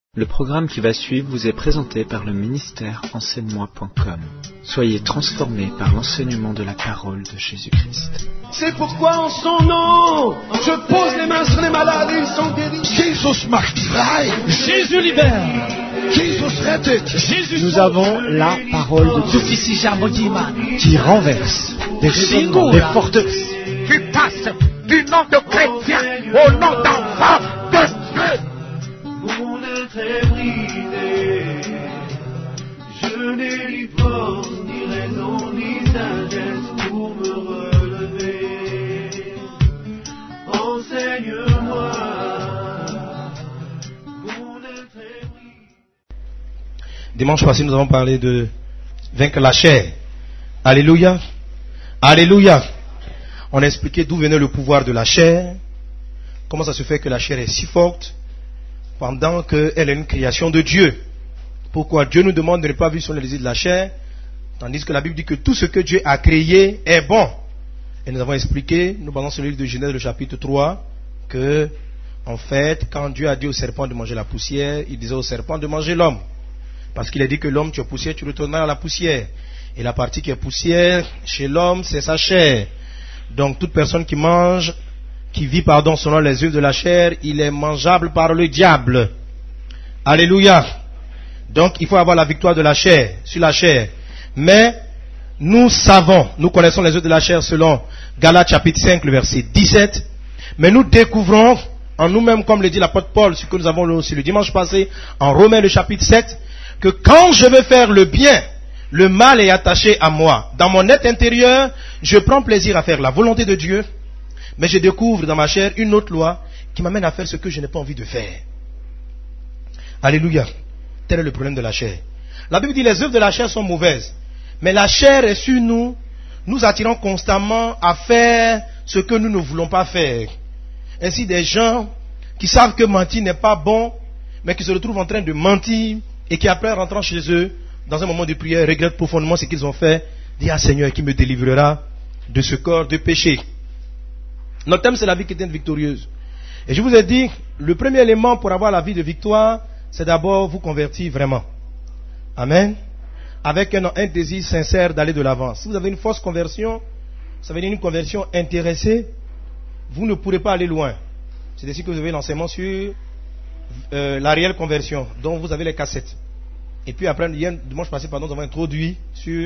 Le programme qui va suivre vous est présenté par le ministère enseigne-moi.com. Soyez transformés par l'enseignement de la parole de Jésus-Christ. C'est pourquoi en son nom, je pose les mains sur les malades et ils sont guéris. Jesus macht frei. Jésus libère. Jesus rettet. Jésus Nous avons la parole de Dieu qui renverse des raisonnements, des forteresses. Qui passe du nom de chrétien au nom d'enfant de Dieu. Mon être est brisé, je n'ai ni force, ni raison, ni sagesse pour me relever. Enseigne-moi, mon être est brisé. Dimanche passé, nous avons parlé de vaincre la chair. Alléluia. Alléluia. On a expliqué d'où venait le pouvoir de la chair, comment ça se fait que la chair est si forte, pendant qu'elle est une création de Dieu. Pourquoi Dieu nous demande de ne pas vivre sur les désirs de la chair, tandis que la Bible dit que tout ce que Dieu a créé est bon. Et nous avons expliqué, nous parlons sur le livre de Genèse, le chapitre 3, que, en fait, quand Dieu a dit au serpent de manger la poussière, il disait au serpent de manger l'homme. Parce qu'il a dit que l'homme, tu es poussière, tu retourneras à la poussière. Et la partie qui est poussière, chez l'homme, c'est sa chair. Donc, toute personne qui mange, qui vit, selon les œuvres de la chair, il est mangeable par le diable. Alléluia. Donc, il faut avoir la victoire de la chair, sur la chair. Mais, nous connaissons les œuvres de la chair selon Galates chapitre 5, le verset 17. Mais nous découvrons en nous-mêmes, comme le dit l'apôtre Paul, ce que nous avons lu aussi le dimanche passé, en Romains le chapitre 7, que quand je veux faire le bien, le mal est attaché à moi. Dans mon être intérieur, je prends plaisir à faire la volonté de Dieu. Mais je découvre dans ma chair une autre loi qui m'amène à faire ce que je n'ai pas envie de faire. Alléluia. Tel est le problème de la chair. La Bible dit que les œuvres de la chair sont mauvaises. Mais la chair est sur nous, nous attirons constamment à faire ce que nous ne voulons pas faire. Ainsi des gens qui savent que mentir n'est pas bon, mais qui se retrouvent en train de mentir et qui après rentrant chez eux, dans un moment de prière, regrettent profondément ce qu'ils ont fait. Dis à Seigneur qui me délivrera de ce corps de péché. Notre thème, c'est la vie chrétienne victorieuse. Et je vous ai dit, le premier élément pour avoir la vie de victoire, c'est d'abord vous convertir vraiment. Amen. Avec un désir sincère d'aller de l'avant. Si vous avez une fausse conversion, ça veut dire une conversion intéressée, vous ne pourrez pas aller loin. C'est ainsi que vous avez l'enseignement sur la réelle conversion, dont vous avez les cassettes. Et puis après, dimanche passé, nous avons introduit sur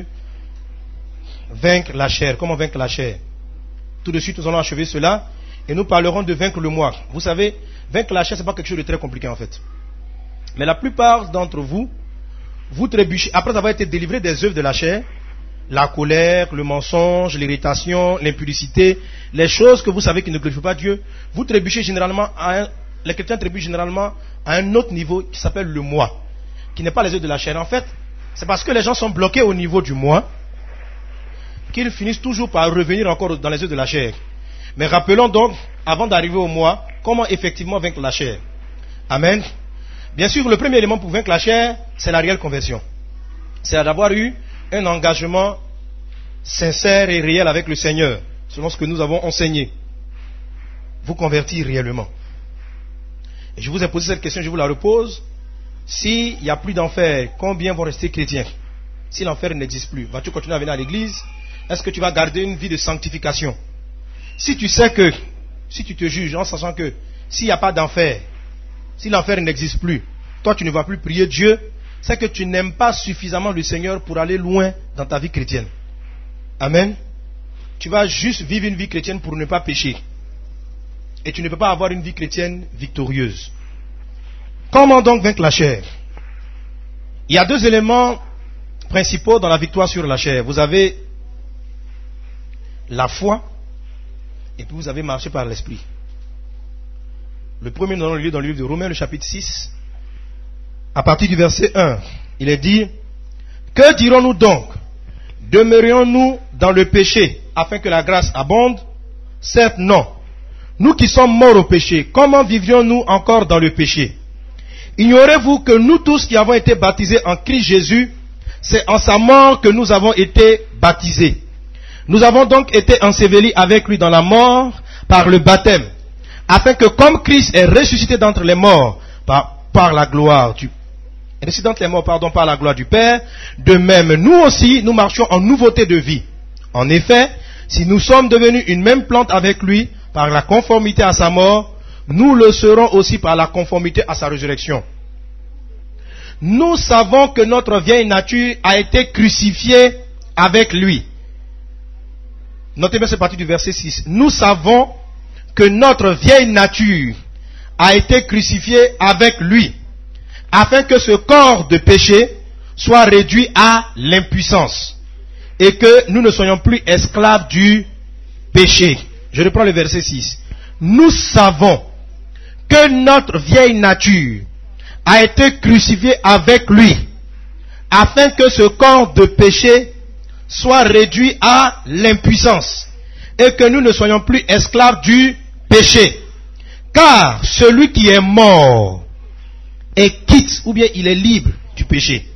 vaincre la chair. Comment vaincre la chair? Tout de suite, nous allons achever cela et nous parlerons de vaincre le moi. Vous savez, vaincre la chair, ce n'est pas quelque chose de très compliqué en fait. Mais la plupart d'entre vous, vous trébuchez, après avoir été délivré des œuvres de la chair, la colère, le mensonge, l'irritation, l'impudicité, les choses que vous savez qui ne glorifient pas Dieu, vous trébuchez généralement les chrétiens trébuchent généralement à un autre niveau qui s'appelle le moi, qui n'est pas les œuvres de la chair. En fait, c'est parce que les gens sont bloqués au niveau du moi, qu'ils finissent toujours par revenir encore dans les œuvres de la chair. Mais rappelons donc, avant d'arriver au moi, comment effectivement vaincre la chair. Amen. Bien sûr, le premier élément pour vaincre la chair, c'est la réelle conversion. C'est d'avoir eu un engagement sincère et réel avec le Seigneur, selon ce que nous avons enseigné. Vous convertir réellement. Et je vous ai posé cette question, je vous la repose. S'il n'y a plus d'enfer, combien vont rester chrétiens? Si l'enfer n'existe plus, vas-tu continuer à venir à l'église? Est-ce que tu vas garder une vie de sanctification? Si tu sais que, si tu te juges en sachant que s'il n'y a pas d'enfer, si l'enfer n'existe plus, toi tu ne vas plus prier Dieu, c'est que tu n'aimes pas suffisamment le Seigneur pour aller loin dans ta vie chrétienne. Amen. Tu vas juste vivre une vie chrétienne pour ne pas pécher. Et tu ne peux pas avoir une vie chrétienne victorieuse. Comment donc vaincre la chair? Il y a deux éléments principaux dans la victoire sur la chair. Vous avez la foi, et puis vous avez marché par l'esprit. Le premier, nous allons le lire dans le livre de Romains, le chapitre 6, à partir du verset 1. Il est dit, que dirons-nous donc? Demeurions-nous dans le péché, afin que la grâce abonde? Certes, non. Nous qui sommes morts au péché, comment vivrions-nous encore dans le péché? Ignorez-vous que nous tous qui avons été baptisés en Christ Jésus, c'est en sa mort que nous avons été baptisés. Nous avons donc été ensevelis avec lui dans la mort par le baptême, afin que comme Christ est ressuscité d'entre les morts par la gloire du ressuscitant les morts, pardon, par la gloire du Père, de même nous aussi, nous marchions en nouveauté de vie. En effet, si nous sommes devenus une même plante avec lui, par la conformité à sa mort, nous le serons aussi par la conformité à sa résurrection. Nous savons que notre vieille nature a été crucifiée avec lui. Notez bien cette partie du verset 6. Nous savons que notre vieille nature a été crucifiée avec lui, afin que ce corps de péché soit réduit à l'impuissance, et que nous ne soyons plus esclaves du péché. Je reprends le verset 6. Nous savons que notre vieille nature a été crucifiée avec lui, afin que ce corps de péché soit réduit à l'impuissance, et que nous ne soyons plus esclaves du péché. Car celui qui est mort est quitte, ou bien il est libre du péché.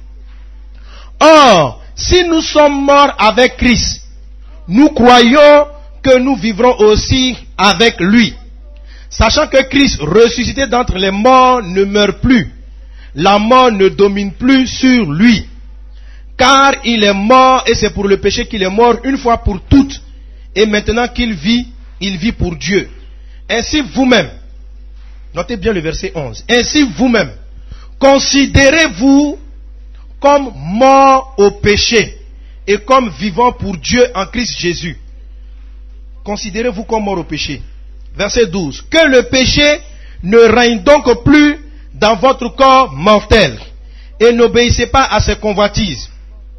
Or, si nous sommes morts avec Christ, nous croyons que nous vivrons aussi avec lui. Sachant que Christ, ressuscité d'entre les morts, ne meurt plus. La mort ne domine plus sur lui. Car il est mort, et c'est pour le péché qu'il est mort une fois pour toutes. Et maintenant qu'il vit, il vit pour Dieu. Ainsi vous-même, notez bien le verset 11. Ainsi vous-même, considérez-vous comme morts au péché et comme vivants pour Dieu en Christ Jésus. Considérez-vous comme morts au péché. Verset 12. Que le péché ne règne donc plus dans votre corps mortel et n'obéissez pas à ses convoitises.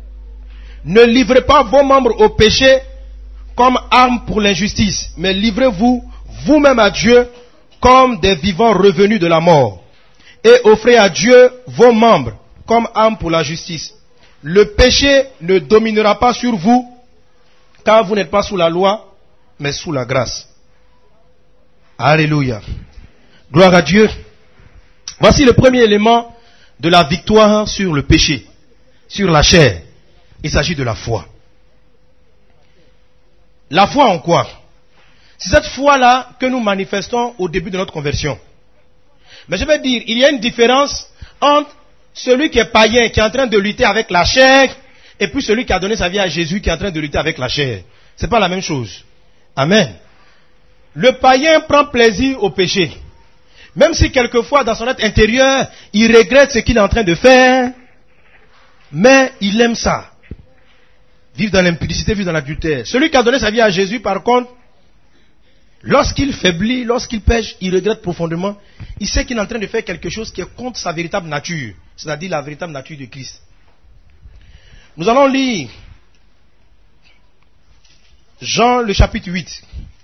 Ne livrez pas vos membres au péché comme armes pour l'injustice, mais livrez-vous vous-même à Dieu comme des vivants revenus de la mort, et offrez à Dieu vos membres comme armes pour la justice. Le péché ne dominera pas sur vous, car vous n'êtes pas sous la loi, mais sous la grâce. Alléluia. Gloire à Dieu. Voici le premier élément de la victoire sur le péché, sur la chair. Il s'agit de la foi. La foi en quoi? C'est cette foi-là que nous manifestons au début de notre conversion. Mais je vais dire, il y a une différence entre celui qui est païen, qui est en train de lutter avec la chair, et puis celui qui a donné sa vie à Jésus, qui est en train de lutter avec la chair. C'est pas la même chose. Amen. Le païen prend plaisir au péché. Même si quelquefois, dans son être intérieur, il regrette ce qu'il est en train de faire, mais il aime ça. Vivre dans l'impudicité, vivre dans l'adultère. Celui qui a donné sa vie à Jésus, par contre, lorsqu'il faiblit, lorsqu'il pêche, il regrette profondément. Il sait qu'il est en train de faire quelque chose qui est contre sa véritable nature, c'est-à-dire la véritable nature de Christ. Nous allons lire Jean le chapitre 8,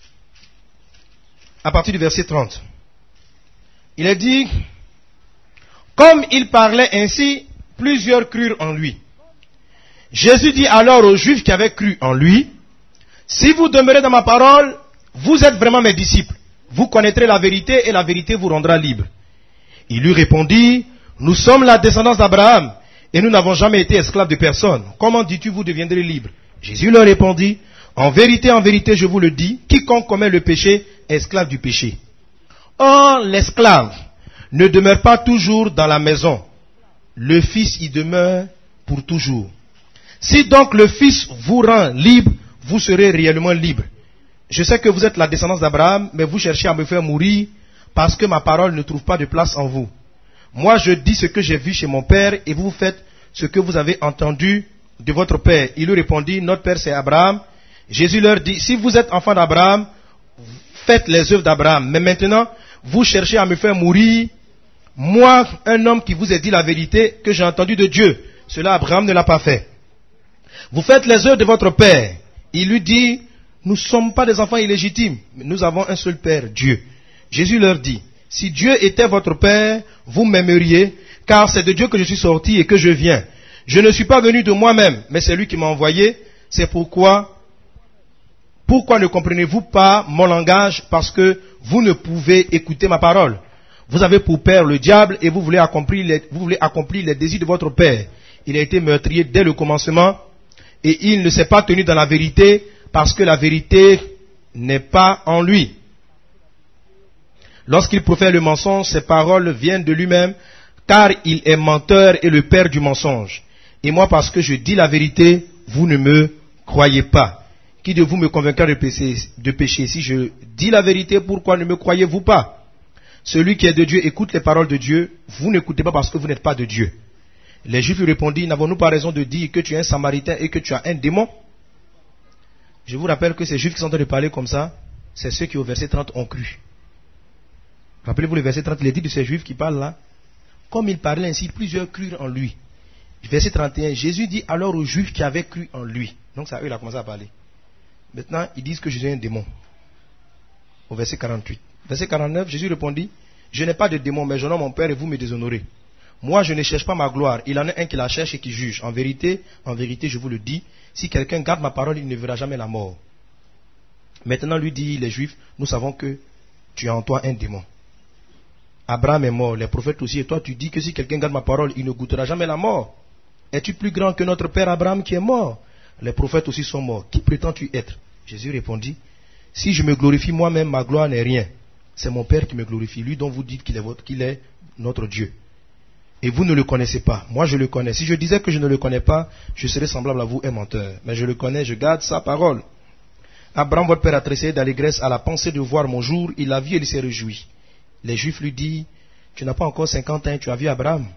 à partir du verset 30. Il est dit, comme il parlait ainsi, plusieurs crurent en lui. Jésus dit alors aux Juifs qui avaient cru en lui, si vous demeurez dans ma parole, vous êtes vraiment mes disciples. Vous connaîtrez la vérité et la vérité vous rendra libre. Il lui répondit, nous sommes la descendance d'Abraham et nous n'avons jamais été esclaves de personne. Comment dis-tu vous deviendrez libres? Jésus leur répondit, en vérité, je vous le dis, quiconque commet le péché est esclave du péché. Or, l'esclave ne demeure pas toujours dans la maison. Le Fils y demeure pour toujours. Si donc le Fils vous rend libre, vous serez réellement libre. Je sais que vous êtes la descendance d'Abraham, mais vous cherchez à me faire mourir parce que ma parole ne trouve pas de place en vous. Moi, je dis ce que j'ai vu chez mon père et vous faites ce que vous avez entendu de votre père. Il lui répondit, notre père c'est Abraham. Jésus leur dit, si vous êtes enfant d'Abraham, faites les œuvres d'Abraham. Mais maintenant, vous cherchez à me faire mourir. Moi, un homme qui vous a dit la vérité que j'ai entendu de Dieu. Cela, Abraham ne l'a pas fait. Vous faites les œuvres de votre père. Il lui dit, nous ne sommes pas des enfants illégitimes, mais nous avons un seul père, Dieu. Jésus leur dit, si Dieu était votre père, vous m'aimeriez, car c'est de Dieu que je suis sorti et que je viens. Je ne suis pas venu de moi-même, mais c'est lui qui m'a envoyé. C'est pourquoi ne comprenez-vous pas mon langage? Parce que vous ne pouvez écouter ma parole. Vous avez pour père le diable et vous voulez accomplir les désirs de votre père. Il a été meurtrier dès le commencement et il ne s'est pas tenu dans la vérité parce que la vérité n'est pas en lui. Lorsqu'il profère le mensonge, ses paroles viennent de lui-même car il est menteur et le père du mensonge. Et moi, parce que je dis la vérité, vous ne me croyez pas. Qui de vous me convaincra de pécher? Si je dis la vérité, pourquoi ne me croyez-vous pas? Celui qui est de Dieu écoute les paroles de Dieu. Vous n'écoutez pas parce que vous n'êtes pas de Dieu. Les Juifs lui répondirent, n'avons-nous pas raison de dire que tu es un Samaritain et que tu as un démon? Je vous rappelle que ces Juifs qui sont en train de parler comme ça, c'est ceux qui au verset 30 ont cru. Rappelez-vous le verset 30, il est dit de ces Juifs qui parlent là. Comme il parlait ainsi, plusieurs crurent en lui. Verset 31, Jésus dit alors aux Juifs qui avaient cru en lui. Donc c'est à eux qu'il a commencé à parler. Maintenant, ils disent que Jésus est un démon. Au verset 48. Verset 49, Jésus répondit, je n'ai pas de démon, mais j'honore mon Père et vous me déshonorez. Moi, je ne cherche pas ma gloire. Il en a un qui la cherche et qui juge. En vérité, je vous le dis, si quelqu'un garde ma parole, il ne verra jamais la mort. Maintenant, lui dit les Juifs, nous savons que tu as en toi un démon. Abraham est mort, les prophètes aussi, et toi tu dis que si quelqu'un garde ma parole, il ne goûtera jamais la mort. Es-tu plus grand que notre père Abraham qui est mort? Les prophètes aussi sont morts. Qui prétends-tu être? Jésus répondit, si je me glorifie moi-même, ma gloire n'est rien. C'est mon Père qui me glorifie, lui dont vous dites qu'il est notre Dieu. Et vous ne le connaissez pas. Moi je le connais. Si je disais que je ne le connais pas, je serais semblable à vous, un menteur. Mais je le connais, je garde sa parole. Abraham, votre père, a tressailli d'allégresse à la pensée de voir mon jour. Il l'a vu et il s'est réjoui. Les Juifs lui disent, tu n'as pas encore 50 ans, tu as vu Abraham.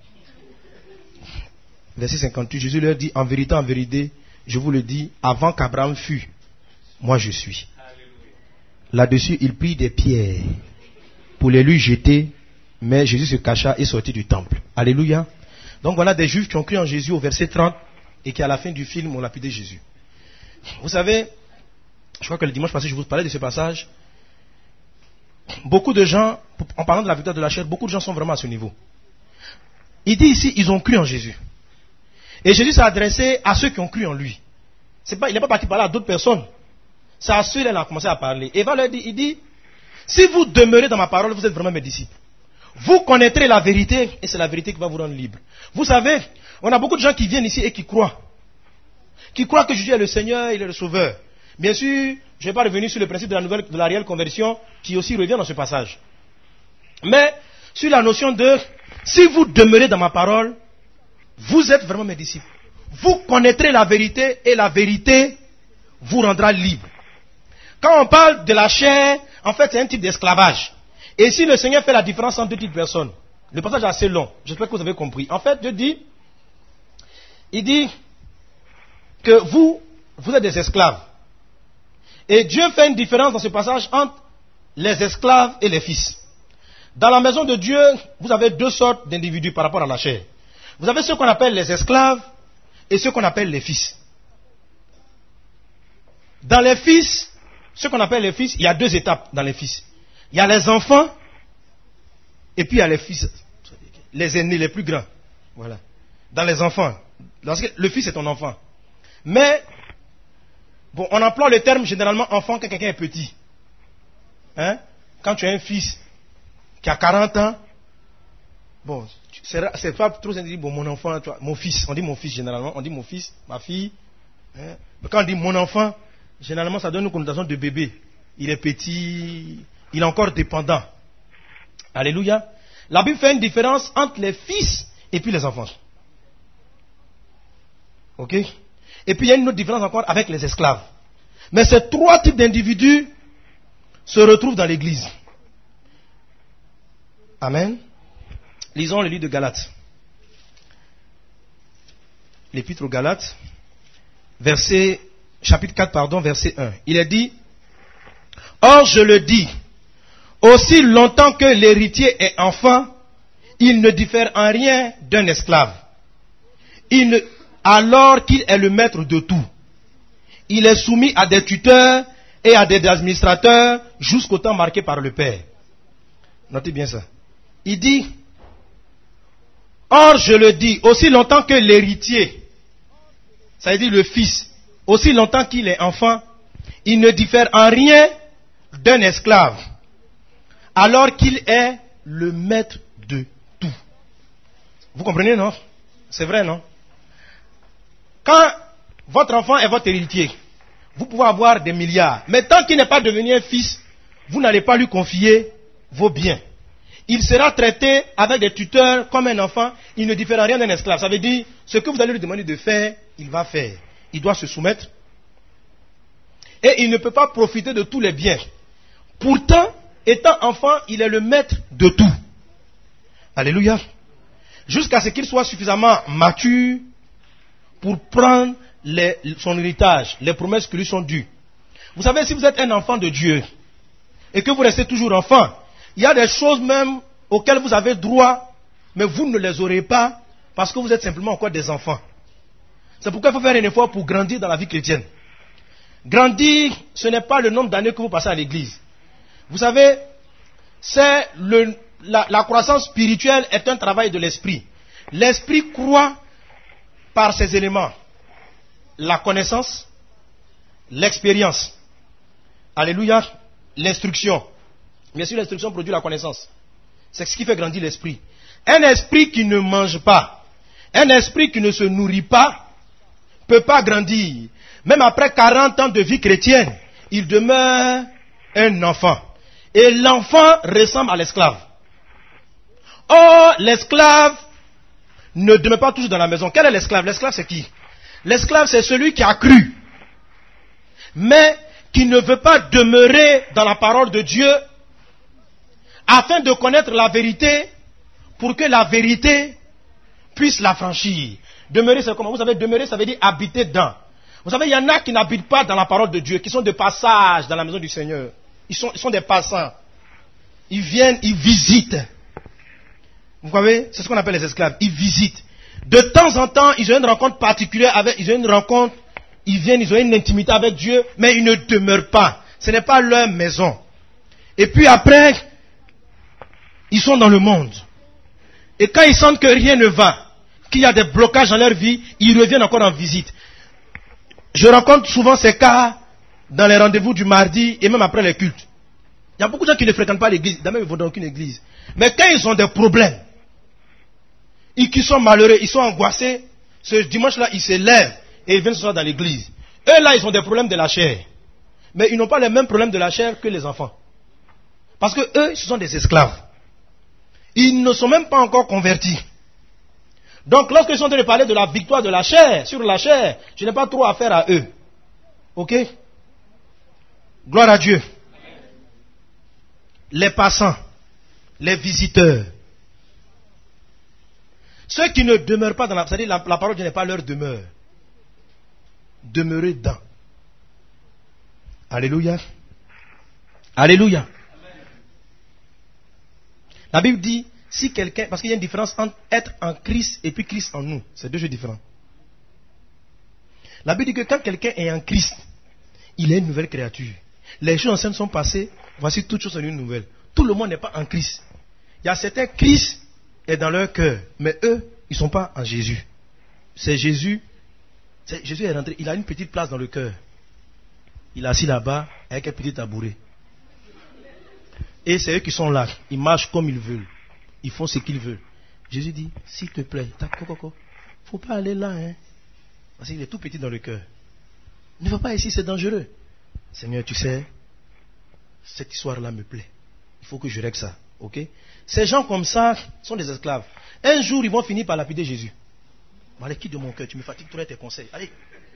Verset 58, Jésus leur dit, en vérité, je vous le dis, avant qu'Abraham fût, moi je suis. Là-dessus, il prit des pierres pour les lui jeter, mais Jésus se cacha et sortit du temple. Alléluia. Donc voilà des Juifs qui ont cru en Jésus au verset 30 et qui à la fin du film ont lapidé Jésus. Vous savez, je crois que le dimanche passé, je vous parlais de ce passage. Beaucoup de gens, en parlant de la victoire de la chair, beaucoup de gens sont vraiment à ce niveau. Il dit ici, ils ont cru en Jésus. Et Jésus s'est adressé à ceux qui ont cru en lui. Il n'est pas parti parler à d'autres personnes. C'est à ceux-là qu'il a commencé à parler. Et il dit, si vous demeurez dans ma parole, vous êtes vraiment mes disciples. Vous connaîtrez la vérité et c'est la vérité qui va vous rendre libre. Vous savez, on a beaucoup de gens qui viennent ici et qui croient. Qui croient que Jésus est le Seigneur, il est le Sauveur. Bien sûr, je ne vais pas revenir sur le principe de la réelle conversion qui aussi revient dans ce passage. Mais sur la notion de si vous demeurez dans ma parole, vous êtes vraiment mes disciples. Vous connaîtrez la vérité et la vérité vous rendra libre. Quand on parle de la chair, en fait c'est un type d'esclavage. Et si le Seigneur fait la différence entre deux types de personnes, le passage est assez long, j'espère que vous avez compris. En fait, il dit que vous êtes des esclaves. Et Dieu fait une différence dans ce passage entre les esclaves et les fils. Dans la maison de Dieu, vous avez deux sortes d'individus par rapport à la chair. Vous avez ceux qu'on appelle les esclaves et ceux qu'on appelle les fils. Dans les fils, ceux qu'on appelle les fils, il y a deux étapes dans les fils. Il y a les enfants et puis il y a les fils, les aînés, les plus grands. Voilà. Dans les enfants, le fils est ton enfant. Mais bon, on emploie le terme généralement enfant quand quelqu'un est petit. Hein? Quand tu as un fils qui a 40 ans, bon, c'est pas trop simple de dire, bon, mon enfant, mon fils, on dit mon fils généralement, on dit mon fils, ma fille. Hein? Mais quand on dit mon enfant, généralement ça donne une connotation de bébé. Il est petit, il est encore dépendant. Alléluia. La Bible fait une différence entre les fils et puis les enfants. Ok? Et puis il y a une autre différence encore avec les esclaves. Mais ces trois types d'individus se retrouvent dans l'église. Amen. Lisons le livre de Galates. L'épître aux Galates, chapitre 4, verset 1. Il est dit, or je le dis, aussi longtemps que l'héritier est enfant, il ne diffère en rien d'un esclave. Alors qu'il est le maître de tout. Il est soumis à des tuteurs et à des administrateurs jusqu'au temps marqué par le Père. Notez bien ça. Il dit, or je le dis, aussi longtemps que l'héritier, ça veut dire le fils, aussi longtemps qu'il est enfant, il ne diffère en rien d'un esclave, alors qu'il est le maître de tout. Vous comprenez, non? C'est vrai, non? Quand votre enfant est votre héritier, vous pouvez avoir des milliards. Mais tant qu'il n'est pas devenu un fils, vous n'allez pas lui confier vos biens. il sera traité avec des tuteurs comme un enfant, il ne diffère rien d'un esclave. Ça veut dire, ce que vous allez lui demander de faire, il va faire. Il doit se soumettre. Et il ne peut pas profiter de tous les biens. Pourtant, étant enfant, il est le maître de tout. Alléluia. Jusqu'à ce qu'il soit suffisamment mature pour prendre son héritage, les promesses qui lui sont dues. Vous savez, si vous êtes un enfant de Dieu et que vous restez toujours enfant, il y a des choses même auxquelles vous avez droit, mais vous ne les aurez pas parce que vous êtes simplement encore des enfants. C'est pourquoi il faut faire un effort pour grandir dans la vie chrétienne. Grandir, ce n'est pas le nombre d'années que vous passez à l'église. Vous savez, c'est la croissance spirituelle est un travail de l'esprit. L'esprit croît par ces éléments. La connaissance, l'expérience. Alléluia. L'instruction. Bien sûr, l'instruction produit la connaissance. C'est ce qui fait grandir l'esprit. Un esprit qui ne mange pas, un esprit qui ne se nourrit pas, ne peut pas grandir. Même après 40 ans de vie chrétienne, il demeure un enfant. Et l'enfant ressemble à l'esclave. Or, l'esclave ne demeure pas toujours dans la maison. Quel est l'esclave? L'esclave, c'est qui? L'esclave, c'est celui qui a cru, mais qui ne veut pas demeurer dans la parole de Dieu afin de connaître la vérité pour que la vérité puisse l'affranchir. Demeurer, c'est comment? Vous savez, demeurer, ça veut dire habiter dedans. Vous savez, il y en a qui n'habitent pas dans la parole de Dieu, qui sont de passage dans la maison du Seigneur. Ils sont des passants. Ils viennent, ils visitent. Vous voyez, c'est ce qu'on appelle les esclaves. Ils visitent. De temps en temps, ils ont une rencontre particulière ils viennent, ils ont une intimité avec Dieu, mais ils ne demeurent pas. Ce n'est pas leur maison. Et puis après, ils sont dans le monde. Et quand ils sentent que rien ne va, qu'il y a des blocages dans leur vie, ils reviennent encore en visite. Je rencontre souvent ces cas dans les rendez-vous du mardi et même après les cultes. Il y a beaucoup de gens qui ne fréquentent pas l'église, d'ailleurs ils ne vont dans aucune église. Mais quand ils ont des problèmes, et qui sont malheureux, ils sont angoissés, ce dimanche-là, ils se lèvent et ils viennent se soir dans l'église. Eux là, ils ont des problèmes de la chair. Mais ils n'ont pas les mêmes problèmes de la chair que les enfants. Parce que eux, ce sont des esclaves. Ils ne sont même pas encore convertis. Donc, lorsqu'ils sont en train de parler de la victoire de la chair, sur la chair, je n'ai pas trop affaire à eux. Ok? Gloire à Dieu. Les passants, les visiteurs, ceux qui ne demeurent pas dans la... C'est-à-dire la parole de Dieu n'est pas leur demeure. Demeurez dedans. Alléluia. Alléluia. La Bible dit, si quelqu'un... Parce qu'il y a une différence entre être en Christ et puis Christ en nous. C'est deux choses différentes. La Bible dit que quand quelqu'un est en Christ, il est une nouvelle créature. Les choses anciennes sont passées, voici toutes choses sont une nouvelle. Tout le monde n'est pas en Christ. Il y a certains Christ est dans leur cœur, mais eux, ils ne sont pas en Jésus. C'est Jésus. Jésus est rentré, il a une petite place dans le cœur. Il est assis là-bas avec un petit tabouret. Et c'est eux qui sont là. Ils marchent comme ils veulent. Ils font ce qu'ils veulent. Jésus dit, s'il te plaît, il ne faut pas aller là. Hein. Parce qu'il est tout petit dans le cœur. Ne va pas ici, c'est dangereux. Seigneur, tu sais, cette histoire-là me plaît. Il faut que je règle ça. Ok? Ces gens comme ça sont des esclaves. Un jour, ils vont finir par lapider Jésus. Allez, quitte de mon cœur, tu me fatigues trop avec tes conseils. Allez.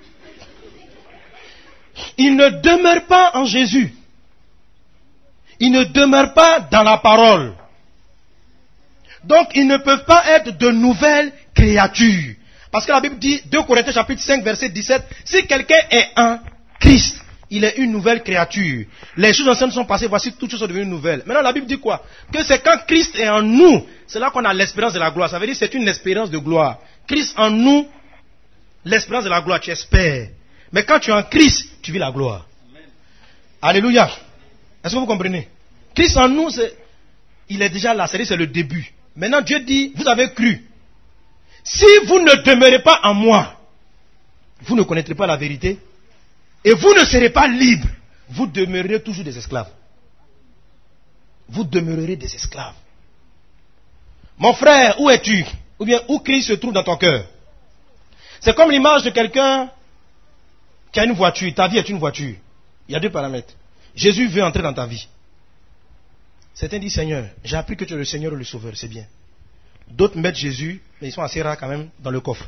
Ils ne demeurent pas en Jésus. Ils ne demeurent pas dans la parole. Donc, ils ne peuvent pas être de nouvelles créatures. Parce que la Bible dit, 2 Corinthiens chapitre 5, verset 17, si quelqu'un est en Christ, il est une nouvelle créature. Les choses anciennes sont passées, voici toutes choses sont devenues nouvelles. Maintenant, la Bible dit quoi? Que c'est quand Christ est en nous, c'est là qu'on a l'espérance de la gloire. Ça veut dire que c'est une espérance de gloire. Christ en nous, l'espérance de la gloire, tu espères. Mais quand tu es en Christ, tu vis la gloire. Amen. Alléluia. Est-ce que vous comprenez? Christ en nous, il est déjà là, c'est-à-dire c'est le début. Maintenant, Dieu dit, vous avez cru. Si vous ne demeurez pas en moi, vous ne connaîtrez pas la vérité. Et vous ne serez pas libre. Vous demeurerez toujours des esclaves. Vous demeurerez des esclaves. Mon frère, où es-tu? Ou bien, où Christ se trouve dans ton cœur? C'est comme l'image de quelqu'un qui a une voiture. Ta vie est une voiture. Il y a deux paramètres. Jésus veut entrer dans ta vie. Certains disent Seigneur, j'ai appris que tu es le Seigneur et le Sauveur, c'est bien. D'autres mettent Jésus, mais ils sont assez rares quand même, dans le coffre.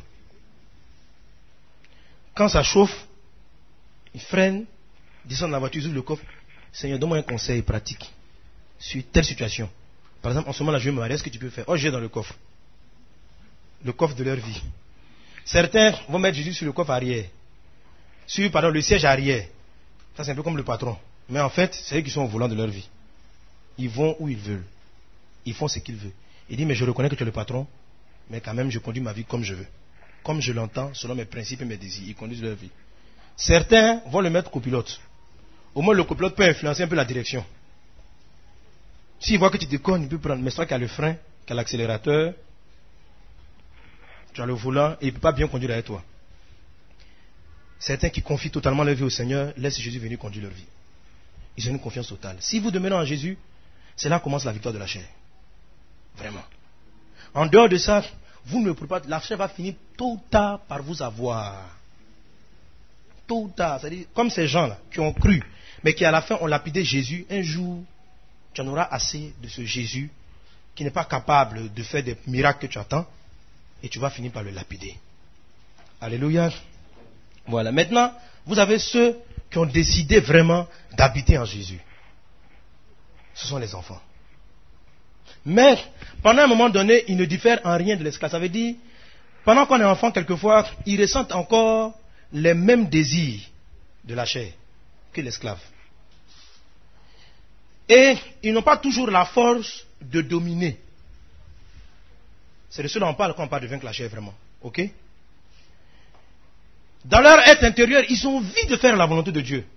Quand ça chauffe, ils freinent, descendent de la voiture, ils ouvrent le coffre. Seigneur, donne-moi un conseil pratique sur telle situation. Par exemple, en ce moment là, je vais me marier, est-ce que tu peux faire? Oh, j'ai dans le coffre de leur vie. Certains vont mettre Jésus sur le coffre arrière. Sur, pardon, le siège arrière. Ça, c'est un peu comme le patron. Mais en fait, c'est eux qui sont au volant de leur vie. Ils vont où ils veulent. Ils font ce qu'ils veulent. Il dit, mais je reconnais que tu es le patron, mais quand même, je conduis ma vie comme je veux. Comme je l'entends, selon mes principes et mes désirs. Ils conduisent leur vie. Certains vont le mettre copilote. Au moins, le copilote peut influencer un peu la direction. S'il voit que tu déconnes, il peut prendre. Mais c'est toi qui as le frein, qui a l'accélérateur, tu as le volant, et il ne peut pas bien conduire avec toi. Certains qui confient totalement leur vie au Seigneur, laissent Jésus venir conduire leur vie. Ils ont une confiance totale. Si vous demeurez en Jésus, c'est là que commence la victoire de la chair. Vraiment. En dehors de ça, vous ne pouvez pas. La chair va finir tôt ou tard par vous avoir. Tôt ou tard. C'est-à-dire, comme ces gens-là qui ont cru, mais qui à la fin ont lapidé Jésus, un jour, tu en auras assez de ce Jésus qui n'est pas capable de faire des miracles que tu attends, et tu vas finir par le lapider. Alléluia. Voilà. Maintenant, vous avez ceux qui ont décidé vraiment d'habiter en Jésus. Ce sont les enfants. Mais, pendant un moment donné, ils ne diffèrent en rien de l'esclave. Ça veut dire, pendant qu'on est enfant, quelquefois, ils ressentent encore les mêmes désirs de la chair que l'esclave. Et ils n'ont pas toujours la force de dominer. C'est de cela qu'on parle quand on parle de vaincre la chair, vraiment. Ok? Dans leur être intérieur, ils ont envie de faire la volonté de Dieu.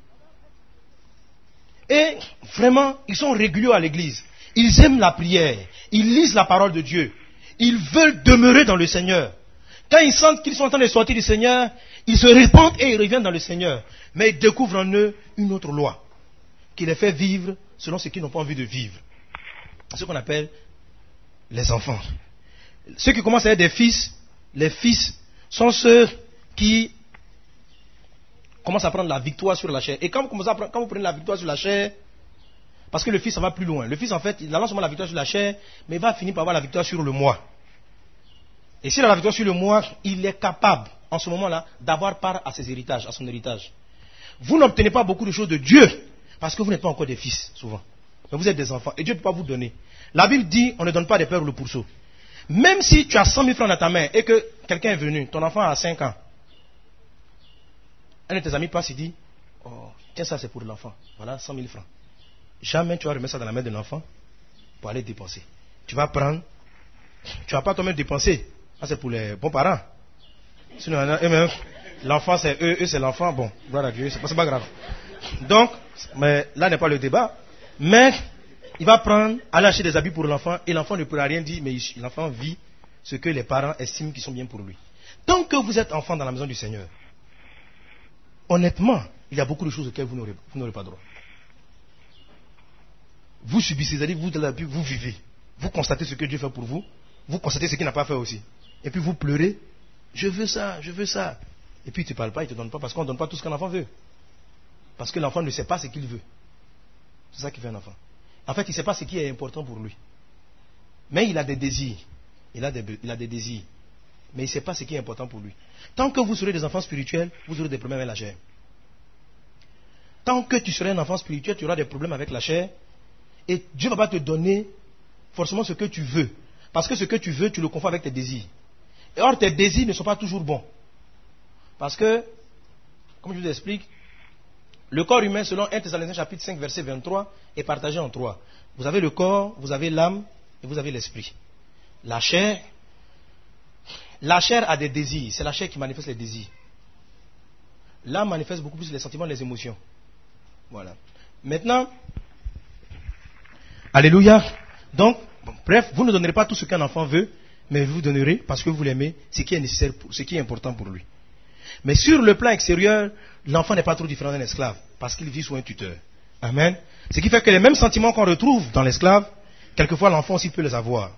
Et vraiment, ils sont réguliers à l'église. Ils aiment la prière. Ils lisent la parole de Dieu. Ils veulent demeurer dans le Seigneur. Quand ils sentent qu'ils sont en train de sortir du Seigneur, ils se répandent et ils reviennent dans le Seigneur. Mais ils découvrent en eux une autre loi qui les fait vivre selon ce qu'ils n'ont pas envie de vivre. C'est ce qu'on appelle les enfants. Ceux qui commencent à être des fils, les fils sont ceux qui commencent à prendre la victoire sur la chair. Et quand vous prenez la victoire sur la chair, parce que le fils, ça va plus loin. Le fils, en fait, il a non seulement la victoire sur la chair, mais il va finir par avoir la victoire sur le moi. Et s'il a la victoire sur le moi, il est capable, en ce moment-là, d'avoir part à ses héritages, à son héritage. Vous n'obtenez pas beaucoup de choses de Dieu, parce que vous n'êtes pas encore des fils, souvent. Mais vous êtes des enfants, et Dieu ne peut pas vous donner. La Bible dit, on ne donne pas des pères le pourceau. Même si tu as 100 000 francs dans ta main, et que quelqu'un est venu, ton enfant a 5 ans, un de tes amis passe et dit, oh, tiens, ça c'est pour l'enfant, voilà 100 000 francs. Jamais tu vas remettre ça dans la main de l'enfant pour aller dépenser. Tu vas prendre, tu vas pas toi-même dépenser. Ça c'est pour les bons parents. Sinon, eux-mêmes, l'enfant c'est eux c'est l'enfant. Bon, gloire à Dieu, c'est pas grave. Donc, mais là n'est pas le débat. Mais il va prendre, aller acheter des habits pour l'enfant et l'enfant ne pourra rien dire, mais l'enfant vit ce que les parents estiment qui sont bien pour lui. Tant que vous êtes enfant dans la maison du Seigneur, honnêtement, il y a beaucoup de choses auxquelles vous n'aurez pas droit. Vous subissez, c'est-à-dire vous vivez. Vous constatez ce que Dieu fait pour vous. Vous constatez ce qu'il n'a pas fait aussi. Et puis vous pleurez. Je veux ça, je veux ça. Et puis tu ne parles pas, il ne te donne pas parce qu'on ne donne pas tout ce qu'un enfant veut. Parce que l'enfant ne sait pas ce qu'il veut. C'est ça qui fait un enfant. En fait, il ne sait pas ce qui est important pour lui. Mais il a des désirs. Il a des désirs. Mais il ne sait pas ce qui est important pour lui. Tant que vous serez des enfants spirituels, vous aurez des problèmes avec la chair. Tant que tu seras un enfant spirituel, tu auras des problèmes avec la chair. Et Dieu ne va pas te donner forcément ce que tu veux. Parce que ce que tu veux, tu le confonds avec tes désirs. Et or, tes désirs ne sont pas toujours bons. Parce que, comme je vous explique, le corps humain, selon 1 Thessaloniciens chapitre 5, verset 23, est partagé en 3. Vous avez le corps, vous avez l'âme et vous avez l'esprit. La chair a des désirs. C'est la chair qui manifeste les désirs. L'âme manifeste beaucoup plus les sentiments et les émotions. Voilà. Maintenant, alléluia. Donc, bref, vous ne donnerez pas tout ce qu'un enfant veut, mais vous donnerez, parce que vous l'aimez, ce qui est nécessaire, ce qui est important pour lui. Mais sur le plan extérieur, l'enfant n'est pas trop différent d'un esclave, parce qu'il vit sous un tuteur. Amen. Ce qui fait que les mêmes sentiments qu'on retrouve dans l'esclave, quelquefois l'enfant aussi peut les avoir.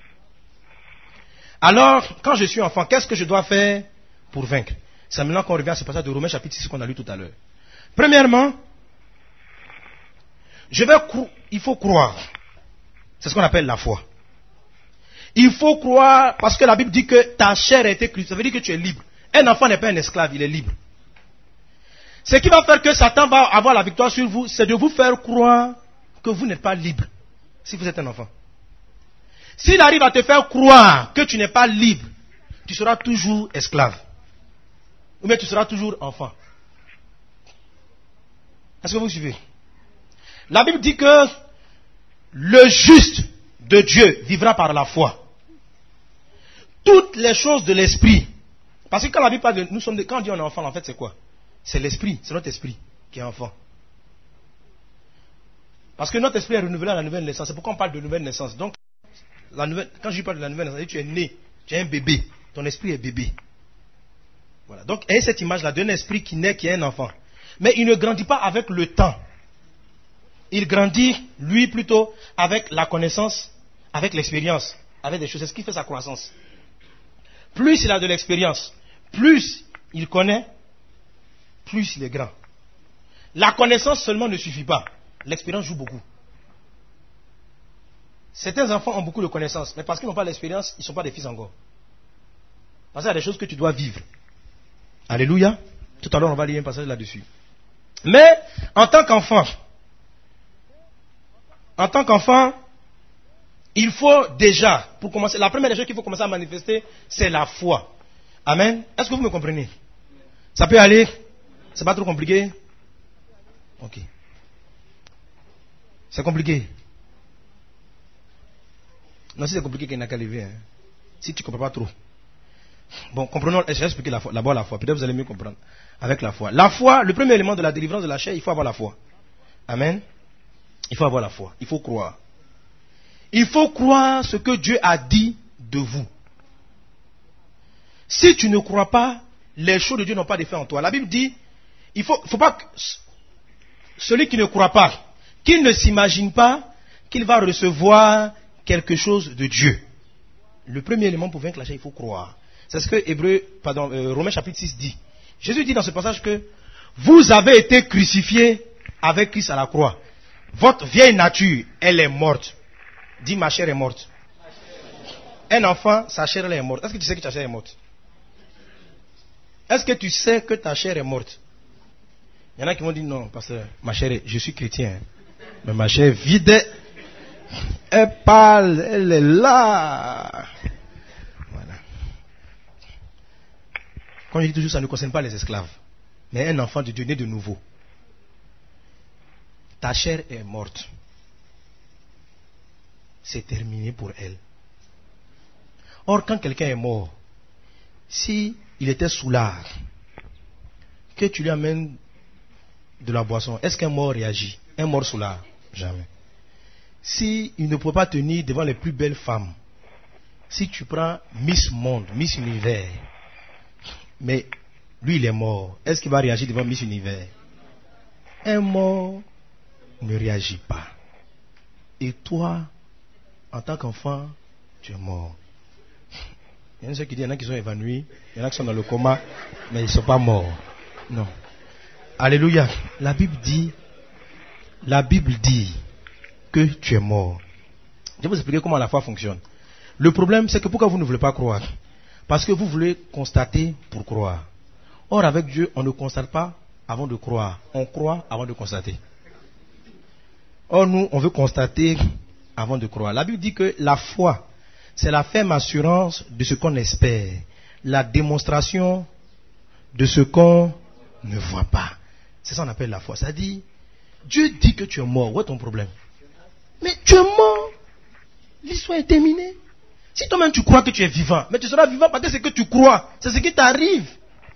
Alors, quand je suis enfant, qu'est-ce que je dois faire pour vaincre? C'est maintenant qu'on revient à ce passage de Romains chapitre 6 qu'on a lu tout à l'heure. Premièrement, il faut croire C'est ce qu'on appelle la foi. Il faut croire, parce que la Bible dit que ta chair a été crucifiée. Ça veut dire que tu es libre. Un enfant n'est pas un esclave, il est libre. Ce qui va faire que Satan va avoir la victoire sur vous, c'est de vous faire croire que vous n'êtes pas libre. Si vous êtes un enfant. S'il arrive à te faire croire que tu n'es pas libre, tu seras toujours esclave. Ou bien tu seras toujours enfant. Est-ce que vous suivez? La Bible dit que le juste de Dieu vivra par la foi. Toutes les choses de l'esprit. Parce que quand la Bible parle de quand on dit on est enfant, en fait c'est quoi? C'est l'esprit, c'est notre esprit qui est enfant. Parce que notre esprit est renouvelé à la nouvelle naissance. C'est pourquoi on parle de nouvelle naissance. Donc, quand je parle de la nouvelle naissance, tu es né, tu es un bébé. Ton esprit est bébé. Voilà. Donc, ayez cette image-là d'un esprit qui naît, qui est un enfant. Mais il ne grandit pas avec le temps. Il grandit, lui, plutôt avec la connaissance, avec l'expérience, avec des choses. C'est ce qui fait sa croissance. Plus il a de l'expérience, plus il connaît, plus il est grand. La connaissance seulement ne suffit pas. L'expérience joue beaucoup. Certains enfants ont beaucoup de connaissances, mais parce qu'ils n'ont pas l'expérience, ils ne sont pas des fils encore. Parce qu'il y a des choses que tu dois vivre. Alléluia. Tout à l'heure, on va lire un passage là-dessus. Mais, en tant qu'enfant, il faut déjà, pour commencer, la première des choses qu'il faut commencer à manifester, c'est la foi. Amen. Est-ce que vous me comprenez? Ça peut aller? C'est pas trop compliqué? Ok. C'est compliqué? Non, si c'est compliqué, qu'il n'y a qu'à lever. Hein. Si tu ne comprends pas trop. Bon, comprenons, je vais expliquer d'abord la foi. Peut-être vous allez mieux comprendre avec la foi. La foi, le premier élément de la délivrance de la chair, il faut avoir la foi. Amen. Il faut avoir la foi. Il faut croire. Il faut croire ce que Dieu a dit de vous. Si tu ne crois pas, les choses de Dieu n'ont pas d'effet en toi. La Bible dit, il faut pas que celui qui ne croit pas, qu'il ne s'imagine pas qu'il va recevoir quelque chose de Dieu. Le premier élément pour vaincre la chair, il faut croire. C'est ce que Romains chapitre 6 dit. Jésus dit dans ce passage que vous avez été crucifiés avec Christ à la croix. Votre vieille nature, elle est morte. Dis, ma chair est morte. Un enfant, sa chair elle est morte. Est-ce que tu sais que ta chair est morte? Est-ce que tu sais que ta chair est morte? Il y en a qui vont dire non, parce que ma chair, je suis chrétien. Mais ma chair est vide. Elle parle, elle est là. Voilà. Comme je dis toujours, ça ne concerne pas les esclaves. Mais un enfant de Dieu né de nouveau. Ta chair est morte. C'est terminé pour elle. Or, quand quelqu'un est mort, si il était soulard, que tu lui amènes de la boisson, est-ce qu'un mort réagit? Un mort soulard? Jamais. Si il ne peut pas tenir devant les plus belles femmes, si tu prends Miss Monde, Miss Univers, mais lui il est mort, est-ce qu'il va réagir devant Miss Univers? Un mort ne réagit pas. Et toi, en tant qu'enfant, tu es mort. Il y en a ceux qui disent, il y en a qui sont évanouis, il y en a qui sont dans le coma, mais ils ne sont pas morts. Non. Alléluia. La Bible dit que tu es mort. Je vais vous expliquer comment la foi fonctionne. Le problème, c'est que pourquoi vous ne voulez pas croire? Parce que vous voulez constater pour croire. Or, avec Dieu, on ne constate pas avant de croire. On croit avant de constater. Or, nous, on veut constater avant de croire. La Bible dit que la foi, c'est la ferme assurance de ce qu'on espère. La démonstration de ce qu'on ne voit pas. C'est ça qu'on appelle la foi. C'est-à-dire, Dieu dit que tu es mort. Où est ton problème? Mais tu es mort. L'histoire est terminée. Si toi-même tu crois que tu es vivant, mais tu seras vivant parce que c'est ce que tu crois. C'est ce qui t'arrive.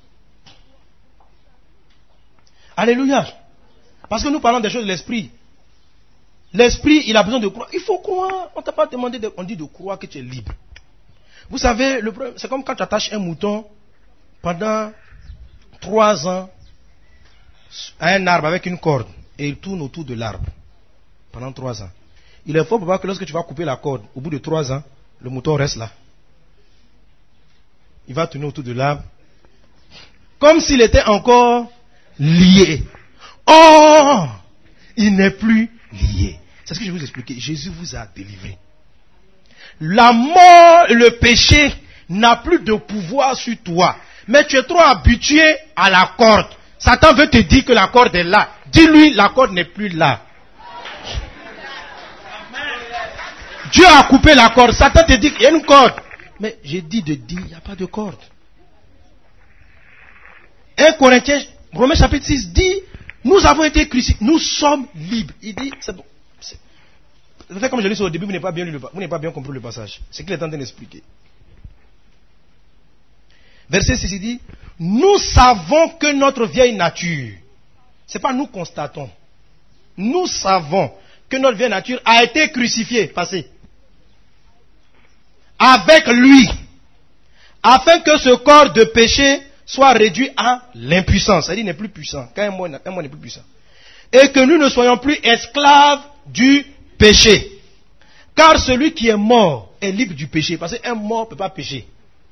Alléluia. Parce que nous parlons des choses de l'esprit. L'esprit, il a besoin de croire. Il faut croire. On ne t'a pas demandé, on dit de croire que tu es libre. Vous savez, le problème, c'est comme quand tu attaches un mouton pendant 3 ans à un arbre avec une corde et il tourne autour de l'arbre pendant 3 ans. Il est fort pour voir que lorsque tu vas couper la corde, au bout de 3 ans, le mouton reste là. Il va tourner autour de l'arbre comme s'il était encore lié. Oh, il n'est plus lié. C'est ce que je vais vous expliquer. Jésus vous a délivré. La mort, le péché n'a plus de pouvoir sur toi. Mais tu es trop habitué à la corde. Satan veut te dire que la corde est là. Dis-lui, la corde n'est plus là. Dieu a coupé la corde. Satan te dit qu'il y a une corde. Mais j'ai dit de dire, il n'y a pas de corde. 1 Corinthiens, Romains chapitre 6 dit, nous avons été crucifiés, nous sommes libres. Il dit, c'est bon. C'est comme je l'ai dit au début, vous n'avez pas bien compris le passage. C'est qu'il est en train d'expliquer. Verset 6, il dit, nous savons que notre vieille nature, c'est pas nous constatons, nous savons que notre vieille nature a été crucifiée, passé, avec lui, afin que ce corps de péché soit réduit à l'impuissance, c'est-à-dire n'est plus puissant, quand un mot n'est plus puissant, et que nous ne soyons plus esclaves du péché. Car celui qui est mort est libre du péché, parce qu'un mort ne peut pas pécher.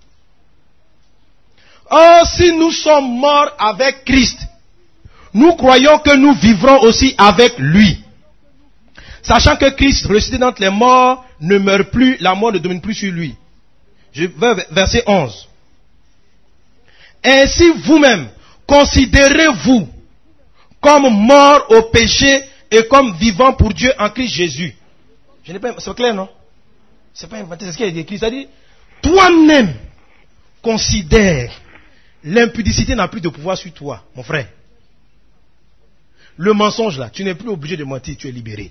Or, si nous sommes morts avec Christ, nous croyons que nous vivrons aussi avec lui. Sachant que Christ, ressuscité d'entre les morts, ne meurt plus, la mort ne domine plus sur lui. Je vais verset 11. Ainsi vous-même, considérez-vous comme morts au péché et comme vivants pour Dieu en Christ Jésus. C'est clair, non? C'est pas inventé, c'est ce qu'il y a écrit. C'est-à-dire, toi-même, considère. L'impudicité n'a plus de pouvoir sur toi, mon frère. Le mensonge là, tu n'es plus obligé de mentir, tu es libéré.